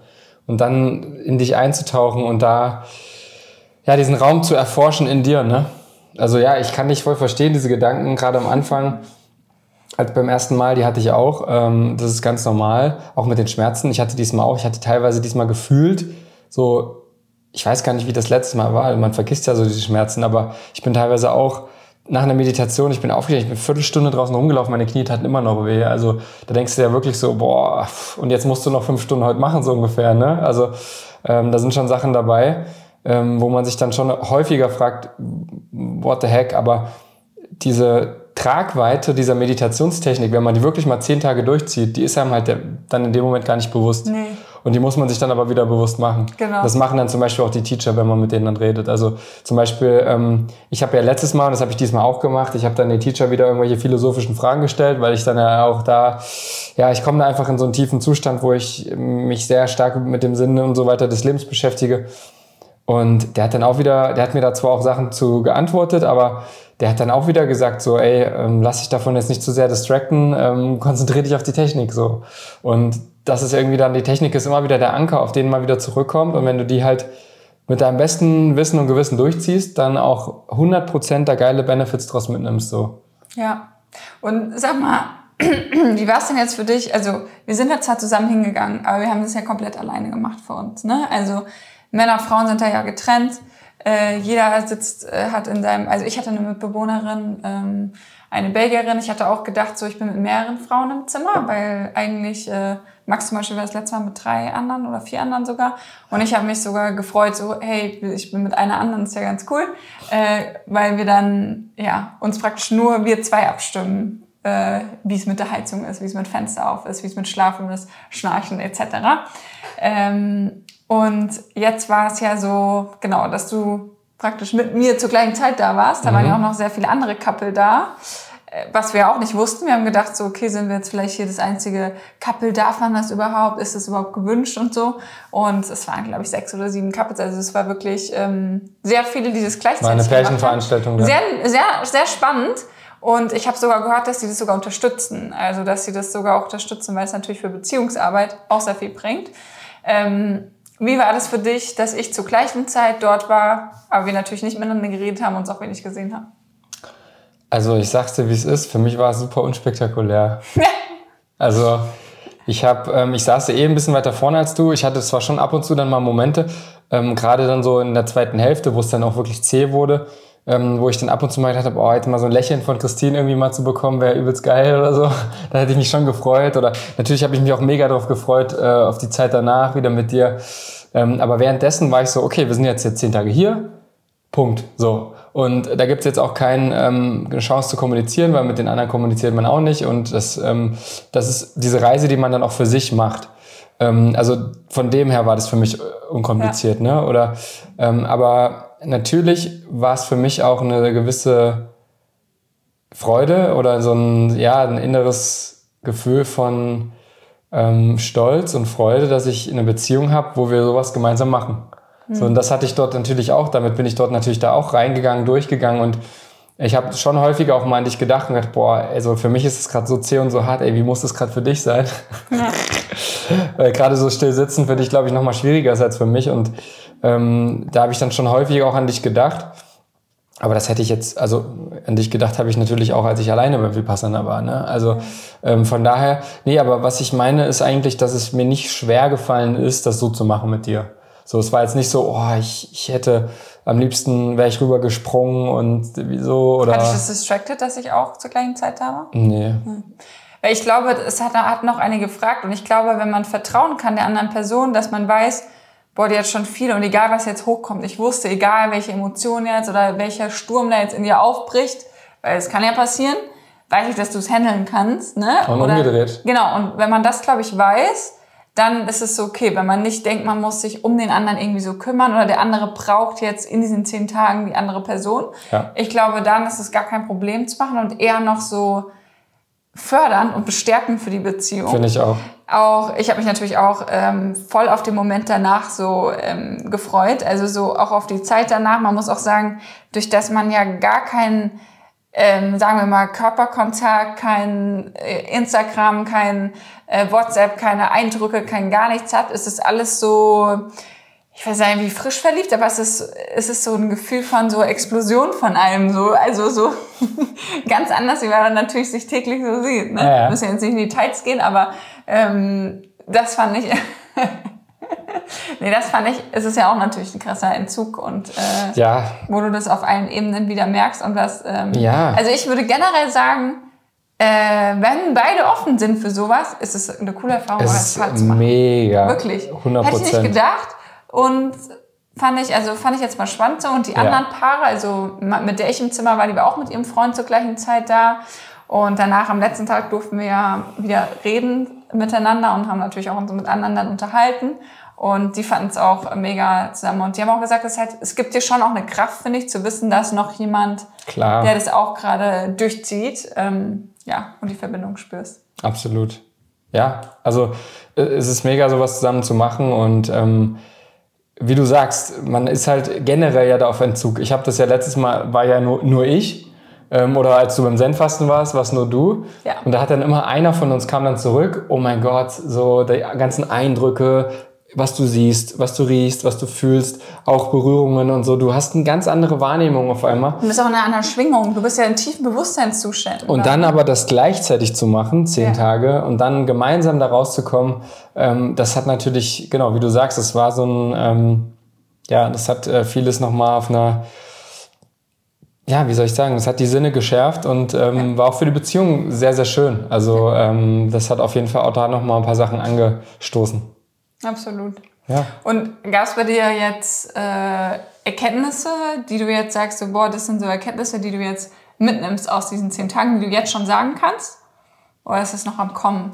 und dann in dich einzutauchen und da ja diesen Raum zu erforschen in dir, ne? Also ja, ich kann dich voll verstehen, diese Gedanken, gerade am Anfang, als beim ersten Mal, die hatte ich auch, das ist ganz normal, auch mit den Schmerzen, ich hatte teilweise diesmal gefühlt, so, ich weiß gar nicht, wie das letzte Mal war, man vergisst ja so diese Schmerzen, aber ich bin teilweise auch nach einer Meditation, ich bin aufgestanden, ich bin eine Viertelstunde draußen rumgelaufen, meine Knie taten immer noch weh, also da denkst du ja wirklich so, boah, und jetzt musst du noch 5 Stunden heute machen, so ungefähr, ne, also da sind schon Sachen dabei, wo man sich dann schon häufiger fragt, what the heck, aber diese Tragweite dieser Meditationstechnik, wenn man die wirklich mal 10 Tage durchzieht, die ist einem halt dann in dem Moment gar nicht bewusst. Nee. Und die muss man sich dann aber wieder bewusst machen. Genau. Das machen dann zum Beispiel auch die Teacher, wenn man mit denen dann redet. Also zum Beispiel, ich habe ja letztes Mal, und das habe ich diesmal auch gemacht, ich habe dann den Teacher wieder irgendwelche philosophischen Fragen gestellt, weil ich dann ja auch ich komme da einfach in so einen tiefen Zustand, wo ich mich sehr stark mit dem Sinne und so weiter des Lebens beschäftige. Und der hat mir da zwar auch Sachen zu geantwortet, aber der hat dann auch wieder gesagt so, ey, lass dich davon jetzt nicht zu sehr distracten, konzentrier dich auf die Technik, so. Und das ist irgendwie dann, die Technik ist immer wieder der Anker, auf den man wieder zurückkommt. Und wenn du die halt mit deinem besten Wissen und Gewissen durchziehst, dann auch 100% da geile Benefits draus mitnimmst, so. Ja. Und sag mal, wie war es denn jetzt für dich? Also, wir sind ja zwar zusammen hingegangen, aber wir haben das ja komplett alleine gemacht für uns, ne? Also, Männer, Frauen sind da ja getrennt. Jeder hat in seinem, also ich hatte eine Mitbewohnerin, eine Belgierin. Ich hatte auch gedacht, so ich bin mit mehreren Frauen im Zimmer, weil eigentlich Max zum Beispiel war das letzte Mal mit 3 anderen oder 4 anderen sogar. Und ich habe mich sogar gefreut, so hey, ich bin mit einer anderen, ist ja ganz cool, weil wir dann uns praktisch nur wir 2 abstimmen, wie es mit der Heizung ist, wie es mit Fenster auf ist, wie es mit Schlafen ist, Schnarchen etc. Und jetzt war es ja so, genau, dass du praktisch mit mir zur gleichen Zeit da warst. Da waren ja auch noch sehr viele andere Couple da, was wir auch nicht wussten. Wir haben gedacht, so, okay, sind wir jetzt vielleicht hier das einzige Couple? Darf man das überhaupt? Ist das überhaupt gewünscht und so? Und es waren, glaube ich, 6 oder 7 Couples. Also es war wirklich sehr viele, die das gleichzeitig gemacht haben. War eine Pärchenveranstaltung. Sehr, sehr, sehr spannend. Und ich habe sogar gehört, dass sie das sogar unterstützen. Also dass sie das sogar auch unterstützen, weil es natürlich für Beziehungsarbeit auch sehr viel bringt. Wie war das für dich, dass ich zur gleichen Zeit dort war, aber wir natürlich nicht miteinander geredet haben und uns auch wenig gesehen haben? Also ich sag's dir, wie es ist. Für mich war es super unspektakulär. Also ich saß ein bisschen weiter vorne als du. Ich hatte zwar schon ab und zu dann mal Momente, gerade dann so in der zweiten Hälfte, wo es dann auch wirklich zäh wurde, wo ich dann ab und zu mal gedacht habe, oh, jetzt mal so ein Lächeln von Christine irgendwie mal zu bekommen, wäre übelst geil oder so. Da hätte ich mich schon gefreut. Oder natürlich habe ich mich auch mega drauf gefreut, auf die Zeit danach wieder mit dir. Aber währenddessen war ich so, okay, wir sind jetzt 10 Tage hier, Punkt. So. Und da gibt's jetzt auch keine Chance zu kommunizieren, weil mit den anderen kommuniziert man auch nicht. Und das ist diese Reise, die man dann auch für sich macht. Also von dem her war das für mich unkompliziert, ne? Oder aber natürlich war es für mich auch eine gewisse Freude oder so ein inneres Gefühl von Stolz und Freude, dass ich eine Beziehung habe, wo wir sowas gemeinsam machen. So, und das hatte ich dort natürlich auch, damit bin ich dort natürlich da auch reingegangen, durchgegangen und ich habe schon häufiger auch mal an dich gedacht und gedacht, boah, also für mich ist es gerade so zäh und so hart, ey, wie muss das gerade für dich sein? Ja. Weil gerade so still sitzen für dich, glaube ich, nochmal schwieriger ist als für mich und da habe ich dann schon häufig auch an dich gedacht. Aber das hätte ich jetzt, also an dich gedacht habe ich natürlich auch, als ich alleine beim Vipassana war, ne? Also von daher, nee, aber was ich meine ist eigentlich, dass es mir nicht schwer gefallen ist, das so zu machen mit dir. So, es war jetzt nicht so, oh, ich hätte, am liebsten wäre ich rübergesprungen und wieso, oder... Hat dich das distracted, dass ich auch zur gleichen Zeit da war? Nee. Weil ich glaube, es hat noch eine gefragt und ich glaube, wenn man vertrauen kann der anderen Person, dass man weiß, boah, die hat schon viel und egal, was jetzt hochkommt, ich wusste, egal, welche Emotion jetzt oder welcher Sturm da jetzt in dir aufbricht, weil es kann ja passieren, weiß ich, dass du es handeln kannst, ne? Und umgedreht. Genau, und wenn man das, glaube ich, weiß, dann ist es so okay, wenn man nicht denkt, man muss sich um den anderen irgendwie so kümmern oder der andere braucht jetzt in diesen 10 Tagen die andere Person. Ja. Ich glaube, dann ist es gar kein Problem zu machen und eher noch so fördern und bestärken für die Beziehung. Finde ich auch. Ich habe mich natürlich auch voll auf den Moment danach so gefreut, also so auch auf die Zeit danach. Man muss auch sagen, durch das man ja gar keinen sagen wir mal, Körperkontakt, kein Instagram, kein WhatsApp, keine Eindrücke, kein gar nichts hat, ist es alles so, ich weiß nicht, wie frisch verliebt, aber es ist so ein Gefühl von so Explosion von allem, so, also so ganz anders, wie man natürlich sich täglich so sieht, ne? Ja. Müssen jetzt nicht in die Details gehen, aber das fand ich, es ist ja auch natürlich ein krasser Entzug und wo du das auf allen Ebenen wieder merkst und was, also ich würde generell sagen, wenn beide offen sind für sowas, ist es eine coole Erfahrung, es das ist mega. Wirklich. 100%. Hätte ich nicht gedacht und fand ich jetzt mal spannend so und die anderen Paare, also mit der ich im Zimmer war, die war auch mit ihrem Freund zur gleichen Zeit da und danach am letzten Tag durften wir ja wieder reden miteinander und haben natürlich auch uns mit anderen dann unterhalten. Und die fanden es auch mega zusammen. Und die haben auch gesagt, es gibt dir schon auch eine Kraft, finde ich, zu wissen, dass noch jemand, der das auch gerade durchzieht, und die Verbindung spürst. Absolut. Ja, also es ist mega, sowas zusammen zu machen. Und wie du sagst, man ist halt generell ja da auf Entzug. Ich habe das ja letztes Mal, war ja nur ich. Oder als du beim Zen-Fasten warst, warst nur du. Ja. Und da hat dann immer einer von uns kam dann zurück. Oh mein Gott, so die ganzen Eindrücke, was du siehst, was du riechst, was du fühlst, auch Berührungen und so. Du hast eine ganz andere Wahrnehmung auf einmal. Du bist auch in einer anderen Schwingung. Du bist ja in tiefen Bewusstseinszuständen. Und dann aber das gleichzeitig zu machen, 10 Tage, und dann gemeinsam da rauszukommen, das hat natürlich, genau, wie du sagst, das war so ein, das hat vieles nochmal auf einer, wie soll ich sagen, das hat die Sinne geschärft und war auch für die Beziehung sehr, sehr schön. Also das hat auf jeden Fall auch da nochmal ein paar Sachen angestoßen. Absolut. Ja. Und gab es bei dir jetzt Erkenntnisse, die du jetzt sagst, so, das sind so Erkenntnisse, die du jetzt mitnimmst aus diesen 10 Tagen, die du jetzt schon sagen kannst? Oder ist es noch am Kommen?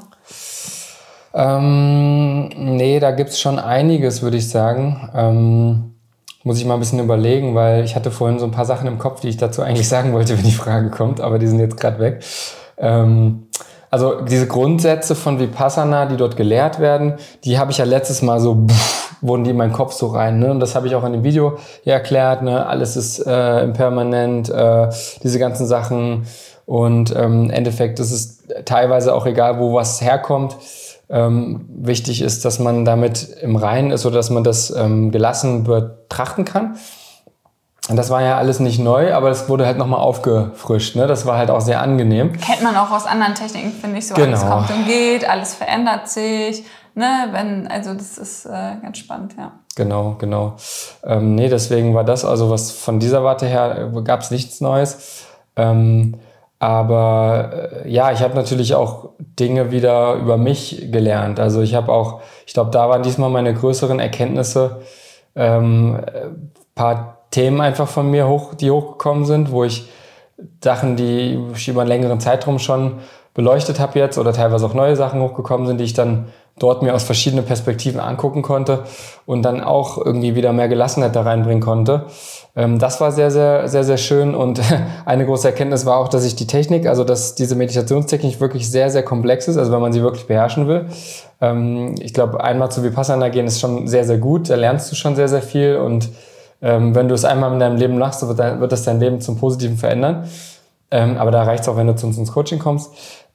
Nee, da gibt's schon einiges, würde ich sagen. Muss ich mal ein bisschen überlegen, weil ich hatte vorhin so ein paar Sachen im Kopf, die ich dazu eigentlich sagen wollte, wenn die Frage kommt, aber die sind jetzt gerade weg. Also diese Grundsätze von Vipassana, die dort gelehrt werden, die habe ich ja letztes Mal so, wurden die in meinen Kopf so rein. Ne? Und das habe ich auch in dem Video hier erklärt. Ne? Alles ist impermanent, diese ganzen Sachen. Und im Endeffekt ist es teilweise auch egal, wo was herkommt. Wichtig ist, dass man damit im Reinen ist oder dass man das gelassen betrachten kann. Und das war ja alles nicht neu, aber es wurde halt nochmal aufgefrischt. Ne? Das war halt auch sehr angenehm. Kennt man auch aus anderen Techniken, finde ich so. Genau. Alles kommt und geht, alles verändert sich. Ne? Also das ist ganz spannend, ja. Genau. Deswegen war das, also was von dieser Warte her, gab es nichts Neues. Aber ich habe natürlich auch Dinge wieder über mich gelernt. Also ich glaube, da waren diesmal meine größeren Erkenntnisse, paar Themen einfach von mir die hochgekommen sind, wo ich Sachen, die ich über einen längeren Zeitraum schon beleuchtet habe jetzt oder teilweise auch neue Sachen hochgekommen sind, die ich dann dort mir aus verschiedenen Perspektiven angucken konnte und dann auch irgendwie wieder mehr Gelassenheit da reinbringen konnte. Das war sehr, sehr, sehr, sehr schön und eine große Erkenntnis war auch, dass ich die Technik, also dass diese Meditationstechnik wirklich sehr, sehr komplex ist, also wenn man sie wirklich beherrschen will. Ich glaube, einmal zu Vipassana gehen ist schon sehr, sehr gut, da lernst du schon sehr, sehr viel und wenn du es einmal in deinem Leben machst, wird das dein Leben zum Positiven verändern. Aber da reicht es auch, wenn du zu uns ins Coaching kommst.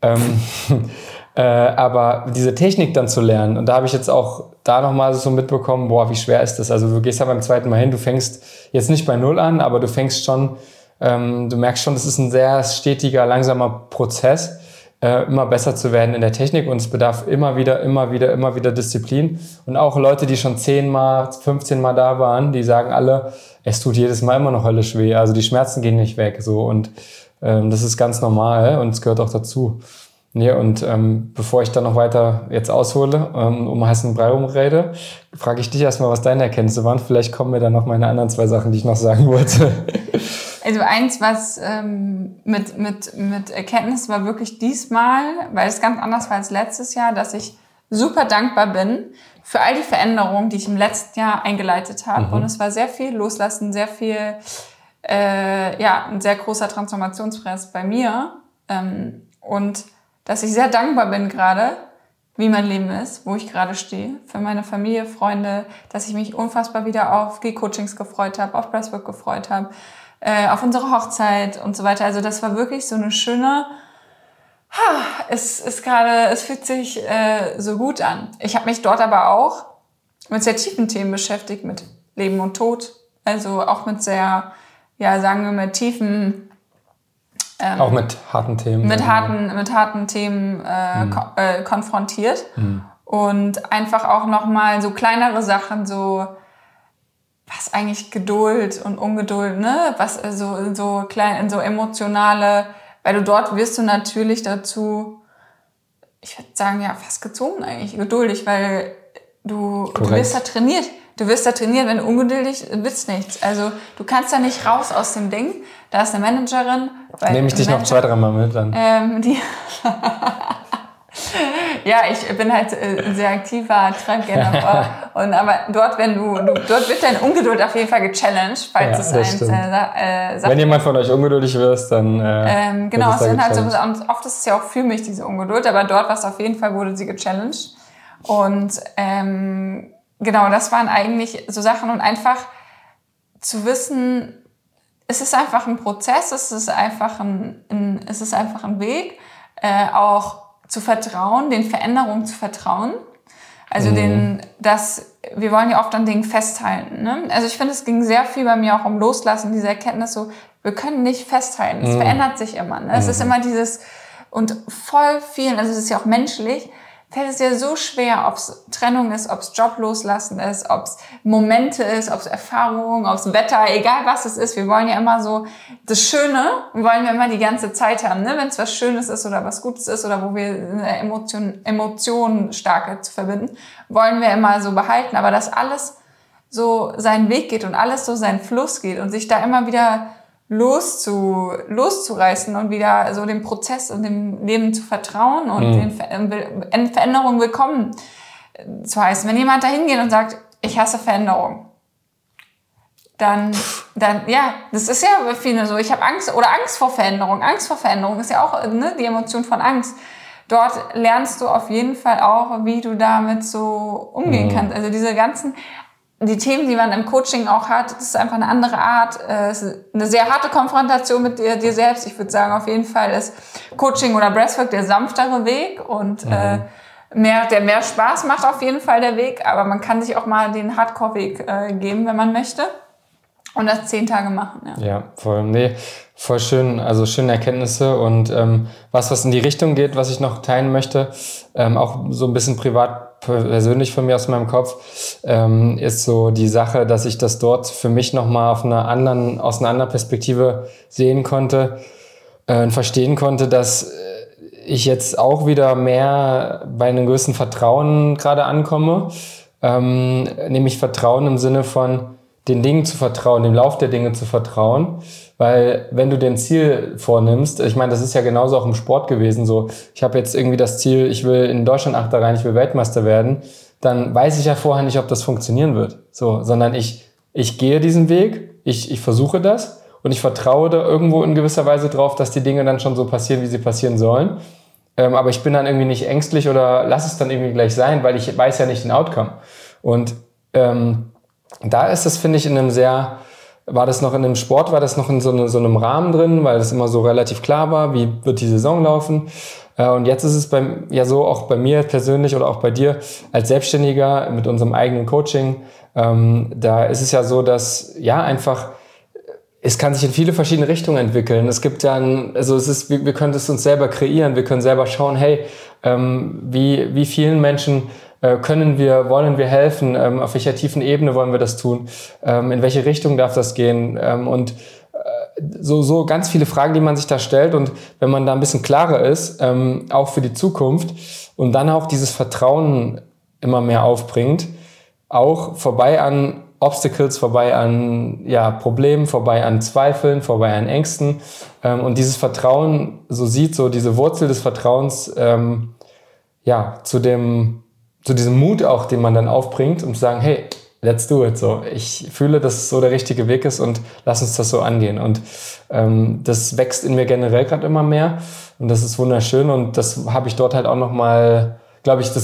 Aber diese Technik dann zu lernen, und da habe ich jetzt auch da nochmal so mitbekommen, wie schwer ist das? Also du gehst ja beim zweiten Mal hin, du fängst jetzt nicht bei Null an, aber du fängst schon, du merkst schon, das ist ein sehr stetiger, langsamer Prozess, immer besser zu werden in der Technik und es bedarf immer wieder Disziplin. Und auch Leute, die schon 10 Mal, 15 Mal da waren, die sagen alle, es tut jedes Mal immer noch höllisch weh, also die Schmerzen gehen nicht weg, so und das ist ganz normal und es gehört auch dazu. Nee, und bevor ich dann noch weiter jetzt aushole, um heißen Brei rumrede, frage ich dich erstmal, was deine Erkenntnisse waren. Vielleicht kommen mir dann noch meine anderen 2 Sachen, die ich noch sagen wollte. Also eins, was mit Erkenntnis war wirklich diesmal, weil es ganz anders war als letztes Jahr, dass ich super dankbar bin für all die Veränderungen, die ich im letzten Jahr eingeleitet habe. Und es war sehr viel Loslassen, sehr viel, ein sehr großer Transformationsprozess bei mir. Und dass ich sehr dankbar bin gerade, wie mein Leben ist, wo ich gerade stehe, für meine Familie, Freunde, dass ich mich unfassbar wieder auf G-Coachings gefreut habe, auf Breathwork gefreut habe, auf unsere Hochzeit und so weiter. Also das war wirklich so eine schöne, es fühlt sich so gut an. Ich habe mich dort aber auch mit sehr tiefen Themen beschäftigt, mit Leben und Tod. Also auch mit sehr, sagen wir mal, tiefen... auch mit harten Themen. Mit harten Themen konfrontiert. Und einfach auch nochmal so kleinere Sachen, so was eigentlich Geduld und Ungeduld, ne? Was so klein, so emotionale, weil du dort wirst du natürlich dazu, ich würde sagen, fast gezwungen eigentlich, geduldig, weil du wirst da trainiert. Du wirst da trainiert, wenn du ungeduldig bist, nichts. Also du kannst da nicht raus aus dem Ding. Da ist eine Managerin. Nehme ich dich noch 2-3 Mal mit dann. Ja, ich bin halt ein sehr aktiver Treibgenerator. Aber dort wird deine Ungeduld auf jeden Fall gechallenged, falls es sagt. Wenn jemand von euch ungeduldig wird, dann genau, es sind halt so, und oft ist es ja auch für mich diese Ungeduld, aber dort wurde sie gechallenged. Und genau, das waren eigentlich so Sachen und einfach zu wissen, es ist einfach ein Prozess, es ist einfach ein Weg, auch zu vertrauen, den Veränderungen zu vertrauen. Also wir wollen ja oft an Dingen festhalten. Ne? Also ich finde, es ging sehr viel bei mir auch um Loslassen, diese Erkenntnis so, wir können nicht festhalten, es verändert sich immer. Ne? Es ist immer dieses, und voll vielen, also es ist ja auch menschlich, fällt es dir so schwer, ob es Trennung ist, ob es Job loslassen ist, ob es Momente ist, ob es Erfahrungen, ob es Wetter, egal was es ist. Wir wollen ja immer so das Schöne, wollen wir immer die ganze Zeit haben, ne? Wenn es was Schönes ist oder was Gutes ist oder wo wir eine Emotionen starke zu verbinden, wollen wir immer so behalten. Aber dass alles so seinen Weg geht und alles so seinen Fluss geht und sich da immer wieder loszureißen und wieder so dem Prozess und dem Leben zu vertrauen und den Veränderungen willkommen zu heißen. Wenn jemand da hingeht und sagt, ich hasse Veränderung, dann das ist ja bei vielen so, ich habe Angst oder Angst vor Veränderung. Angst vor Veränderung ist ja auch die Emotion von Angst. Dort lernst du auf jeden Fall auch, wie du damit so umgehen kannst. Also die Themen, die man im Coaching auch hat, das ist einfach eine andere Art. Es ist eine sehr harte Konfrontation mit dir selbst. Ich würde sagen, auf jeden Fall ist Coaching oder Breathwork der sanftere Weg und der mehr Spaß macht auf jeden Fall der Weg. Aber man kann sich auch mal den Hardcore-Weg geben, wenn man möchte. Und das 10 Tage machen. Ja, voll schön. Also schöne Erkenntnisse und was in die Richtung geht, was ich noch teilen möchte, auch so ein bisschen privat, persönlich von mir aus meinem Kopf, ist so die Sache, dass ich das dort für mich nochmal aus einer anderen Perspektive sehen konnte und verstehen konnte, dass ich jetzt auch wieder mehr bei einem gewissen Vertrauen gerade ankomme, nämlich Vertrauen im Sinne von den Dingen zu vertrauen, dem Lauf der Dinge zu vertrauen, weil wenn du dir ein Ziel vornimmst, ich meine, das ist ja genauso auch im Sport gewesen, so ich habe jetzt irgendwie das Ziel, ich will in Deutschland Achter rein, ich will Weltmeister werden, dann weiß ich ja vorher nicht, ob das funktionieren wird, so, sondern ich gehe diesen Weg, ich versuche das und ich vertraue da irgendwo in gewisser Weise drauf, dass die Dinge dann schon so passieren, wie sie passieren sollen, aber ich bin dann irgendwie nicht ängstlich oder lass es dann irgendwie gleich sein, weil ich weiß ja nicht den Outcome und da ist es, finde ich, war das noch in einem so einem Rahmen drin, weil das immer so relativ klar war, wie wird die Saison laufen. Und jetzt ist es auch bei mir persönlich oder auch bei dir als Selbstständiger mit unserem eigenen Coaching, da ist es ja so, dass einfach es kann sich in viele verschiedene Richtungen entwickeln. Es gibt dann, also wir können es uns selber kreieren, wir können selber schauen, hey, wie vielen Menschen wollen wir helfen, auf welcher tiefen Ebene wollen wir das tun, in welche Richtung darf das gehen und so ganz viele Fragen, die man sich da stellt und wenn man da ein bisschen klarer ist, auch für die Zukunft und dann auch dieses Vertrauen immer mehr aufbringt, auch vorbei an Obstacles, vorbei an Problemen, vorbei an Zweifeln, vorbei an Ängsten und dieses Vertrauen so diese Wurzel des Vertrauens zu diesem Mut auch, den man dann aufbringt, um zu sagen, hey, let's do it. So, ich fühle, dass es so der richtige Weg ist und lass uns das so angehen. Und das wächst in mir generell gerade immer mehr und das ist wunderschön und das habe ich dort halt auch nochmal, glaube ich,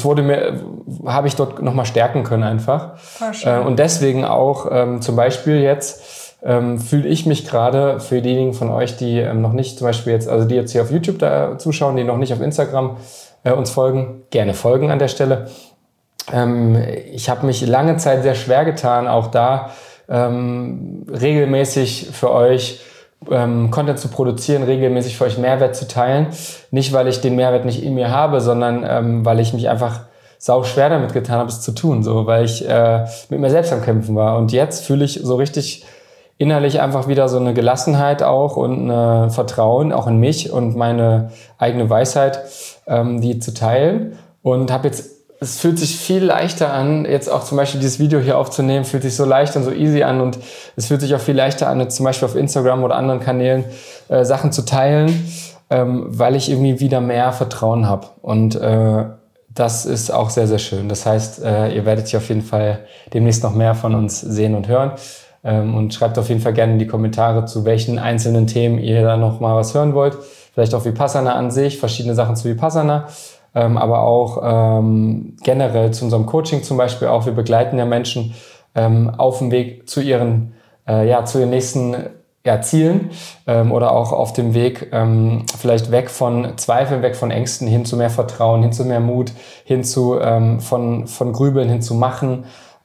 habe ich dort nochmal stärken können einfach. Und deswegen auch zum Beispiel jetzt fühle ich mich gerade für diejenigen von euch, die noch nicht zum Beispiel jetzt, also die jetzt hier auf YouTube da zuschauen, die noch nicht auf Instagram uns folgen, gerne folgen an der Stelle. Ich habe mich lange Zeit sehr schwer getan, auch da regelmäßig für euch Content zu produzieren, regelmäßig für euch Mehrwert zu teilen. Nicht, weil ich den Mehrwert nicht in mir habe, sondern weil ich mich einfach sau schwer damit getan habe, es zu tun, so, weil ich mit mir selbst am Kämpfen war. Und jetzt fühle ich so richtig innerlich einfach wieder so eine Gelassenheit auch und ein Vertrauen auch in mich und meine eigene Weisheit, die zu teilen. Und habe jetzt, es fühlt sich viel leichter an, jetzt auch zum Beispiel dieses Video hier aufzunehmen, fühlt sich so leicht und so easy an und es fühlt sich auch viel leichter an, jetzt zum Beispiel auf Instagram oder anderen Kanälen Sachen zu teilen, weil ich irgendwie wieder mehr Vertrauen habe. Und das ist auch sehr, sehr schön. Das heißt, ihr werdet hier auf jeden Fall demnächst noch mehr von uns sehen und hören. Und schreibt auf jeden Fall gerne in die Kommentare, zu welchen einzelnen Themen ihr da noch mal was hören wollt. Vielleicht auch Vipassana an sich, verschiedene Sachen zu Vipassana, aber auch generell zu unserem Coaching zum Beispiel auch. Wir begleiten ja Menschen auf dem Weg zu ihren nächsten Zielen oder auch auf dem Weg vielleicht weg von Zweifeln, weg von Ängsten hin zu mehr Vertrauen, hin zu mehr Mut, hin zu von Grübeln hin zu Machen,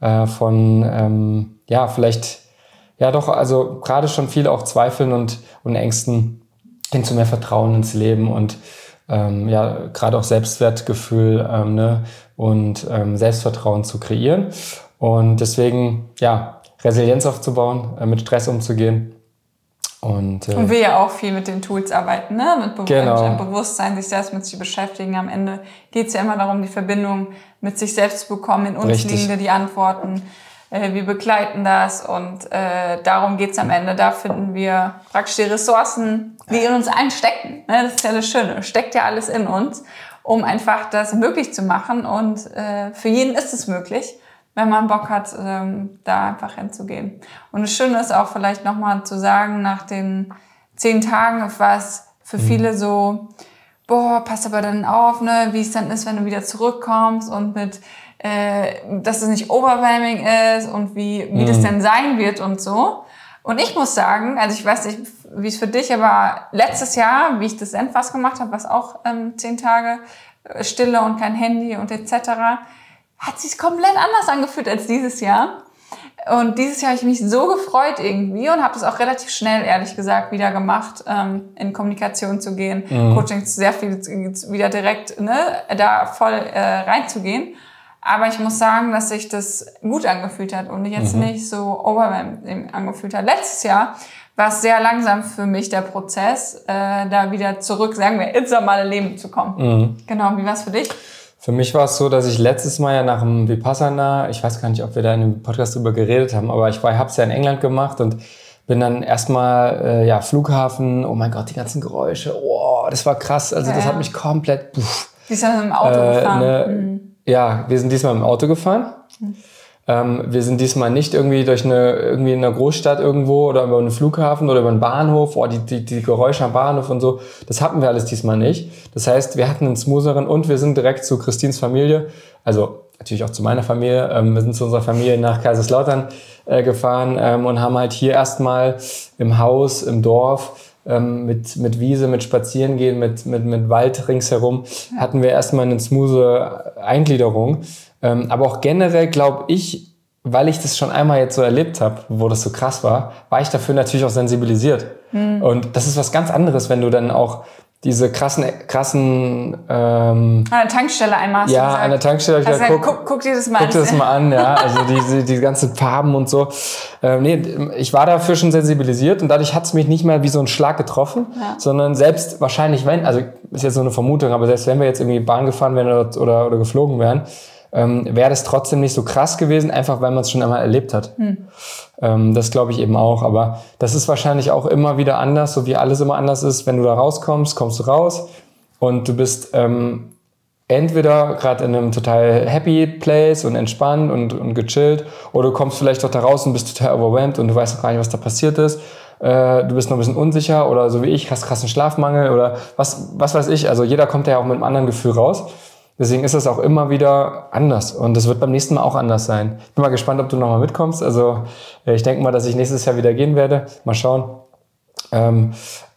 also gerade schon viel auch Zweifeln und Ängsten hin zu mehr Vertrauen ins Leben und gerade auch Selbstwertgefühl und Selbstvertrauen zu kreieren. Und deswegen, Resilienz aufzubauen, mit Stress umzugehen. Und wir ja auch viel mit den Tools arbeiten, ne? Mit Bewusstsein, sich selbst mit sich beschäftigen. Am Ende geht es ja immer darum, die Verbindung mit sich selbst zu bekommen, in uns liegende die Antworten. Wir begleiten das und darum geht's am Ende. Da finden wir praktisch die Ressourcen, die in uns einstecken. Ne? Das ist ja das Schöne. Steckt ja alles in uns, um einfach das möglich zu machen. Und für jeden ist es möglich, wenn man Bock hat, da einfach hinzugehen. Und das Schöne ist auch vielleicht nochmal zu sagen, nach den 10 Tagen war es für viele so, pass aber dann auf, ne, wie es dann ist, wenn du wieder zurückkommst und mit dass es nicht overwhelming ist und wie das denn sein wird und so. Und ich muss sagen, also ich weiß nicht, wie es für dich, aber letztes Jahr, wie ich das Endfast gemacht habe, was auch 10 Tage Stille und kein Handy und etc., hat sich komplett anders angefühlt als dieses Jahr. Und dieses Jahr habe ich mich so gefreut irgendwie und habe das auch relativ schnell, ehrlich gesagt, wieder gemacht, in Kommunikation zu gehen, Coaching sehr viel wieder direkt da voll reinzugehen. Aber ich muss sagen, dass sich das gut angefühlt hat und jetzt nicht so overwhelming angefühlt hat. Letztes Jahr war es sehr langsam für mich, der Prozess, da wieder zurück, sagen wir, ins normale Leben zu kommen. Genau, wie war es für dich? Für mich war es so, dass ich letztes Mal ja nach dem Vipassana, ich weiß gar nicht, ob wir da in dem Podcast drüber geredet haben, aber ich habe es ja in England gemacht und bin dann erstmal, Flughafen, oh mein Gott, die ganzen Geräusche, das war krass, also das hat mich komplett, Wie ist dann mit dem Auto gefahren? Ja, wir sind diesmal im Auto gefahren. Wir sind diesmal nicht irgendwie irgendwie in einer Großstadt irgendwo oder über einen Flughafen oder über einen Bahnhof. Die Geräusche am Bahnhof und so. Das hatten wir alles diesmal nicht. Das heißt, wir hatten einen smootheren und wir sind direkt zu Christines Familie. Also natürlich auch zu meiner Familie. Wir sind zu unserer Familie nach Kaiserslautern gefahren und haben halt hier erstmal im Haus, im Dorf, mit Wiese, mit Spazierengehen, mit Wald ringsherum, hatten wir erstmal eine smooth Eingliederung. Aber auch generell glaube ich, weil ich das schon einmal jetzt so erlebt habe, wo das so krass war ich dafür natürlich auch sensibilisiert. Und das ist was ganz anderes, wenn du dann auch diese krassen an der Tankstelle einmal. Ja, an der Tankstelle. Guck dir das mal an. Guck dir das mal an, ja. Also die ganzen Farben und so. Ich war dafür schon sensibilisiert und dadurch hat es mich nicht mehr wie so ein Schlag getroffen, sondern selbst wahrscheinlich, also ist jetzt so eine Vermutung, aber selbst wenn wir jetzt irgendwie Bahn gefahren wären oder geflogen wären, wäre das trotzdem nicht so krass gewesen, einfach weil man es schon einmal erlebt hat. Das glaube ich eben auch, aber das ist wahrscheinlich auch immer wieder anders, so wie alles immer anders ist. Wenn du da rauskommst, kommst du raus und du bist entweder gerade in einem total happy place und entspannt und gechillt, oder du kommst vielleicht doch da raus und bist total overwhelmed und du weißt noch gar nicht, was da passiert ist. Du bist noch ein bisschen unsicher oder so wie ich, hast krassen Schlafmangel oder was weiß ich. Also jeder kommt ja auch mit einem anderen Gefühl raus. Deswegen ist das auch immer wieder anders und es wird beim nächsten Mal auch anders sein. Ich bin mal gespannt, ob du nochmal mitkommst. Also ich denke mal, dass ich nächstes Jahr wieder gehen werde. Mal schauen. Die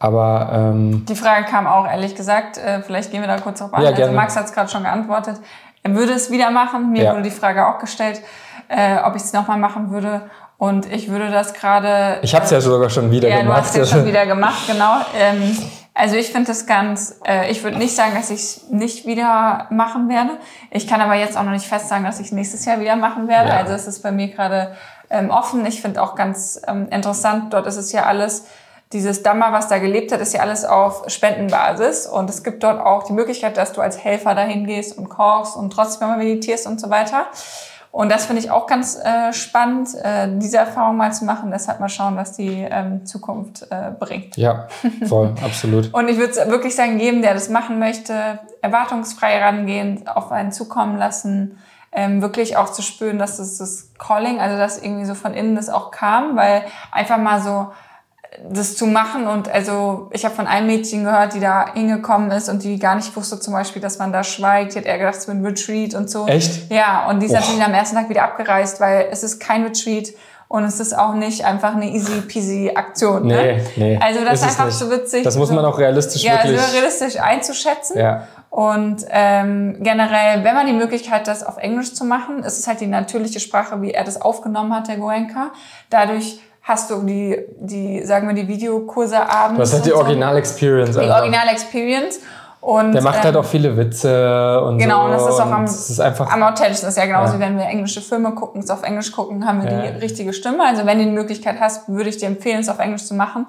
Frage kam auch, ehrlich gesagt, vielleicht gehen wir da kurz drauf an. Ja, also Max hat es gerade schon geantwortet. Er würde es wieder machen. Mir wurde die Frage auch gestellt, ob ich es nochmal machen würde. Und ich würde das gerade... Ich habe es ja sogar schon wieder gemacht. Ja, du hast es schon wieder gemacht, genau. Also ich finde das ich würde nicht sagen, dass ich es nicht wieder machen werde. Ich kann aber jetzt auch noch nicht fest sagen, dass ich es nächstes Jahr wieder machen werde. Ja. Also es ist bei mir gerade offen. Ich finde auch ganz interessant, dort ist es ja alles... Dieses Dhamma, was da gelebt hat, ist ja alles auf Spendenbasis. Und es gibt dort auch die Möglichkeit, dass du als Helfer dahin gehst und kochst und trotzdem mal meditierst und so weiter. Und das finde ich auch ganz spannend, diese Erfahrung mal zu machen. Deshalb mal schauen, was die Zukunft bringt. Ja, voll, absolut. Und ich würde wirklich sagen, jedem, der das machen möchte, erwartungsfrei rangehen, auf einen zukommen lassen, wirklich auch zu spüren, dass das Calling, also dass irgendwie so von innen das auch kam, weil einfach mal so das zu machen und also ich habe von einem Mädchen gehört, die da hingekommen ist und die gar nicht wusste zum Beispiel, dass man da schweigt. Die hat eher gedacht, es wird ein Retreat und so. Echt? Ja, und die ist natürlich am ersten Tag wieder abgereist, weil es ist kein Retreat und es ist auch nicht einfach eine easy peasy Aktion. Ne? Nee. Also das ist einfach so witzig. Das muss man auch realistisch wirklich... Ja, realistisch einzuschätzen. Ja. Und generell, wenn man die Möglichkeit hat, das auf Englisch zu machen, ist es halt die natürliche Sprache, wie er das aufgenommen hat, der Goenka. Dadurch hast du die sagen wir, die Videokurse abends. Das hat die Original-Experience. Die Original-Experience. Und der macht halt auch viele Witze und genau, so. Genau, und das ist auch am authentischsten. Das ist ja genauso, wie wenn wir englische Filme gucken, es auf Englisch gucken, haben wir die richtige Stimme. Also wenn du die Möglichkeit hast, würde ich dir empfehlen, es auf Englisch zu machen.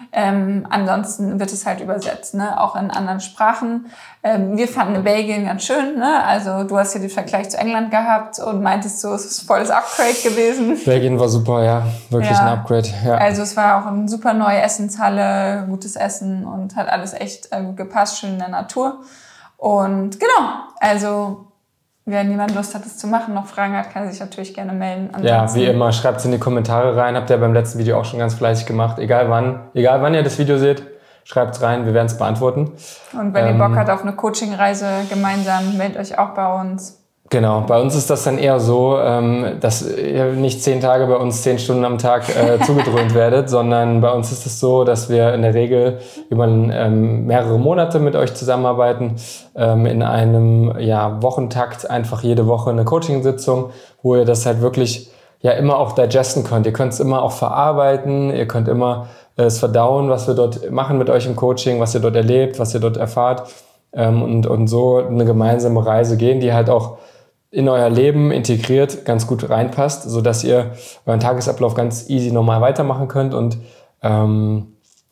Ansonsten wird es halt übersetzt, ne? Auch in anderen Sprachen. Wir fanden in Belgien ganz schön, ne? Also du hast hier den Vergleich zu England gehabt und meintest so, es ist voll das Upgrade gewesen. Belgien war super, ja, wirklich ein Upgrade. Ja. Also es war auch eine super neue Essenshalle, gutes Essen und hat alles echt gut gepasst, schön in der Natur. Und genau, also wenn jemand Lust hat, das zu machen, noch Fragen hat, kann er sich natürlich gerne melden. Ja, wie immer, schreibt es in die Kommentare rein. Habt ihr beim letzten Video auch schon ganz fleißig gemacht. Egal wann ihr das Video seht, schreibt es rein, wir werden es beantworten. Und wenn ihr Bock habt auf eine Coaching-Reise gemeinsam, meldet euch auch bei uns. Genau, bei uns ist das dann eher so, dass ihr nicht 10 Tage bei uns 10 Stunden am Tag zugedröhnt werdet, sondern bei uns ist es so, dass wir in der Regel über mehrere Monate mit euch zusammenarbeiten, in einem Wochentakt, einfach jede Woche eine Coaching-Sitzung, wo ihr das halt wirklich immer auch digesten könnt. Ihr könnt es immer auch verarbeiten, ihr könnt immer es verdauen, was wir dort machen mit euch im Coaching, was ihr dort erlebt, was ihr dort erfahrt und so eine gemeinsame Reise gehen, die halt auch in euer Leben integriert ganz gut reinpasst, sodass ihr euren Tagesablauf ganz easy normal weitermachen könnt und und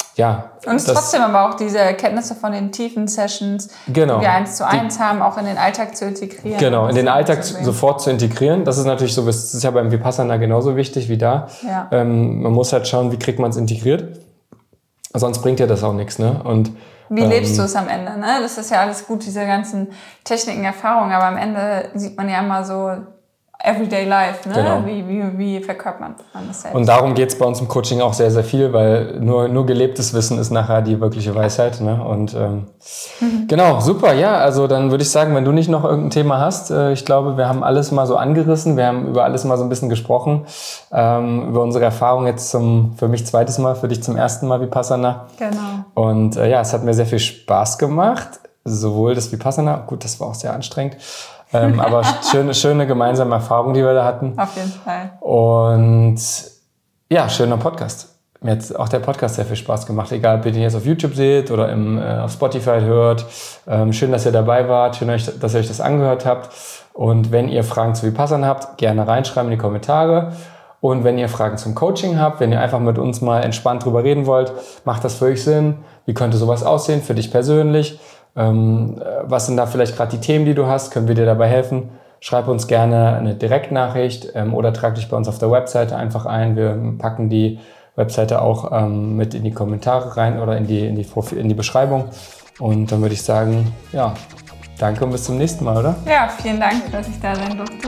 es trotzdem aber auch diese Erkenntnisse von den tiefen Sessions, die wir 1:1 haben, auch in den Alltag zu integrieren. Genau, in den Alltag sofort zu integrieren. Das ist natürlich so, das ist ja beim Vipassana genauso wichtig wie da. Ja. Man muss halt schauen, wie kriegt man es integriert. Sonst bringt ja das auch nichts, ne? Und wie lebst du es am Ende, ne? Das ist ja alles gut, diese ganzen Techniken, Erfahrungen, aber am Ende sieht man ja immer so Everyday Life, ne? Genau. Wie verkörpert man das selbst? Und darum geht's bei uns im Coaching auch sehr, sehr viel, weil nur gelebtes Wissen ist nachher die wirkliche Weisheit, ne? Und genau, super, ja, also dann würde ich sagen, wenn du nicht noch irgendein Thema hast, ich glaube, wir haben alles mal so angerissen, wir haben über alles mal so ein bisschen gesprochen, über unsere Erfahrung jetzt für mich zweites Mal, für dich zum ersten Mal Vipassana. Genau. Und es hat mir sehr viel Spaß gemacht, sowohl das Vipassana, gut, das war auch sehr anstrengend, aber schöne gemeinsame Erfahrung, die wir da hatten. Auf jeden Fall. Und ja, schöner Podcast. Mir hat auch der Podcast sehr viel Spaß gemacht, egal ob ihr den jetzt auf YouTube seht oder auf Spotify hört. Schön, dass ihr dabei wart, schön, dass ihr euch das angehört habt. Und wenn ihr Fragen zu Vipassana habt, gerne reinschreiben in die Kommentare. Und wenn ihr Fragen zum Coaching habt, wenn ihr einfach mit uns mal entspannt drüber reden wollt, macht das für euch Sinn? Wie könnte sowas aussehen für dich persönlich? Was sind da vielleicht gerade die Themen, die du hast? Können wir dir dabei helfen? Schreib uns gerne eine Direktnachricht oder trag dich bei uns auf der Webseite einfach ein. Wir packen die Webseite auch mit in die Kommentare rein oder in die Beschreibung. Und dann würde ich sagen, ja, danke und bis zum nächsten Mal, oder? Ja, vielen Dank, dass ich da sein durfte.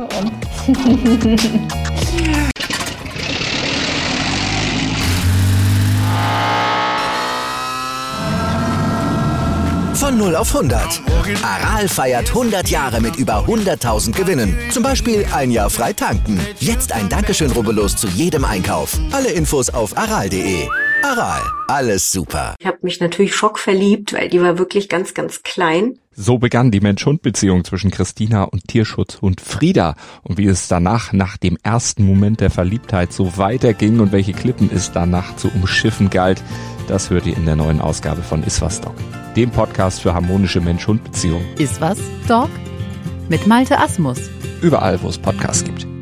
Von 0 auf 100. Aral feiert 100 Jahre mit über 100.000 Gewinnen. Zum Beispiel ein Jahr frei tanken. Jetzt ein Dankeschön, rubbellos zu jedem Einkauf. Alle Infos auf aral.de. Aral, alles super. Ich habe mich natürlich schockverliebt, weil die war wirklich ganz, ganz klein. So begann die Mensch-Hund-Beziehung zwischen Christina und Tierschutzhund Frieda. Und wie es danach, nach dem ersten Moment der Verliebtheit, so weiterging und welche Klippen es danach zu umschiffen galt, das hört ihr in der neuen Ausgabe von Iswas Dog, dem Podcast für harmonische Mensch-Hund-Beziehungen. Iswas Dog? Mit Malte Asmus. Überall, wo es Podcasts gibt.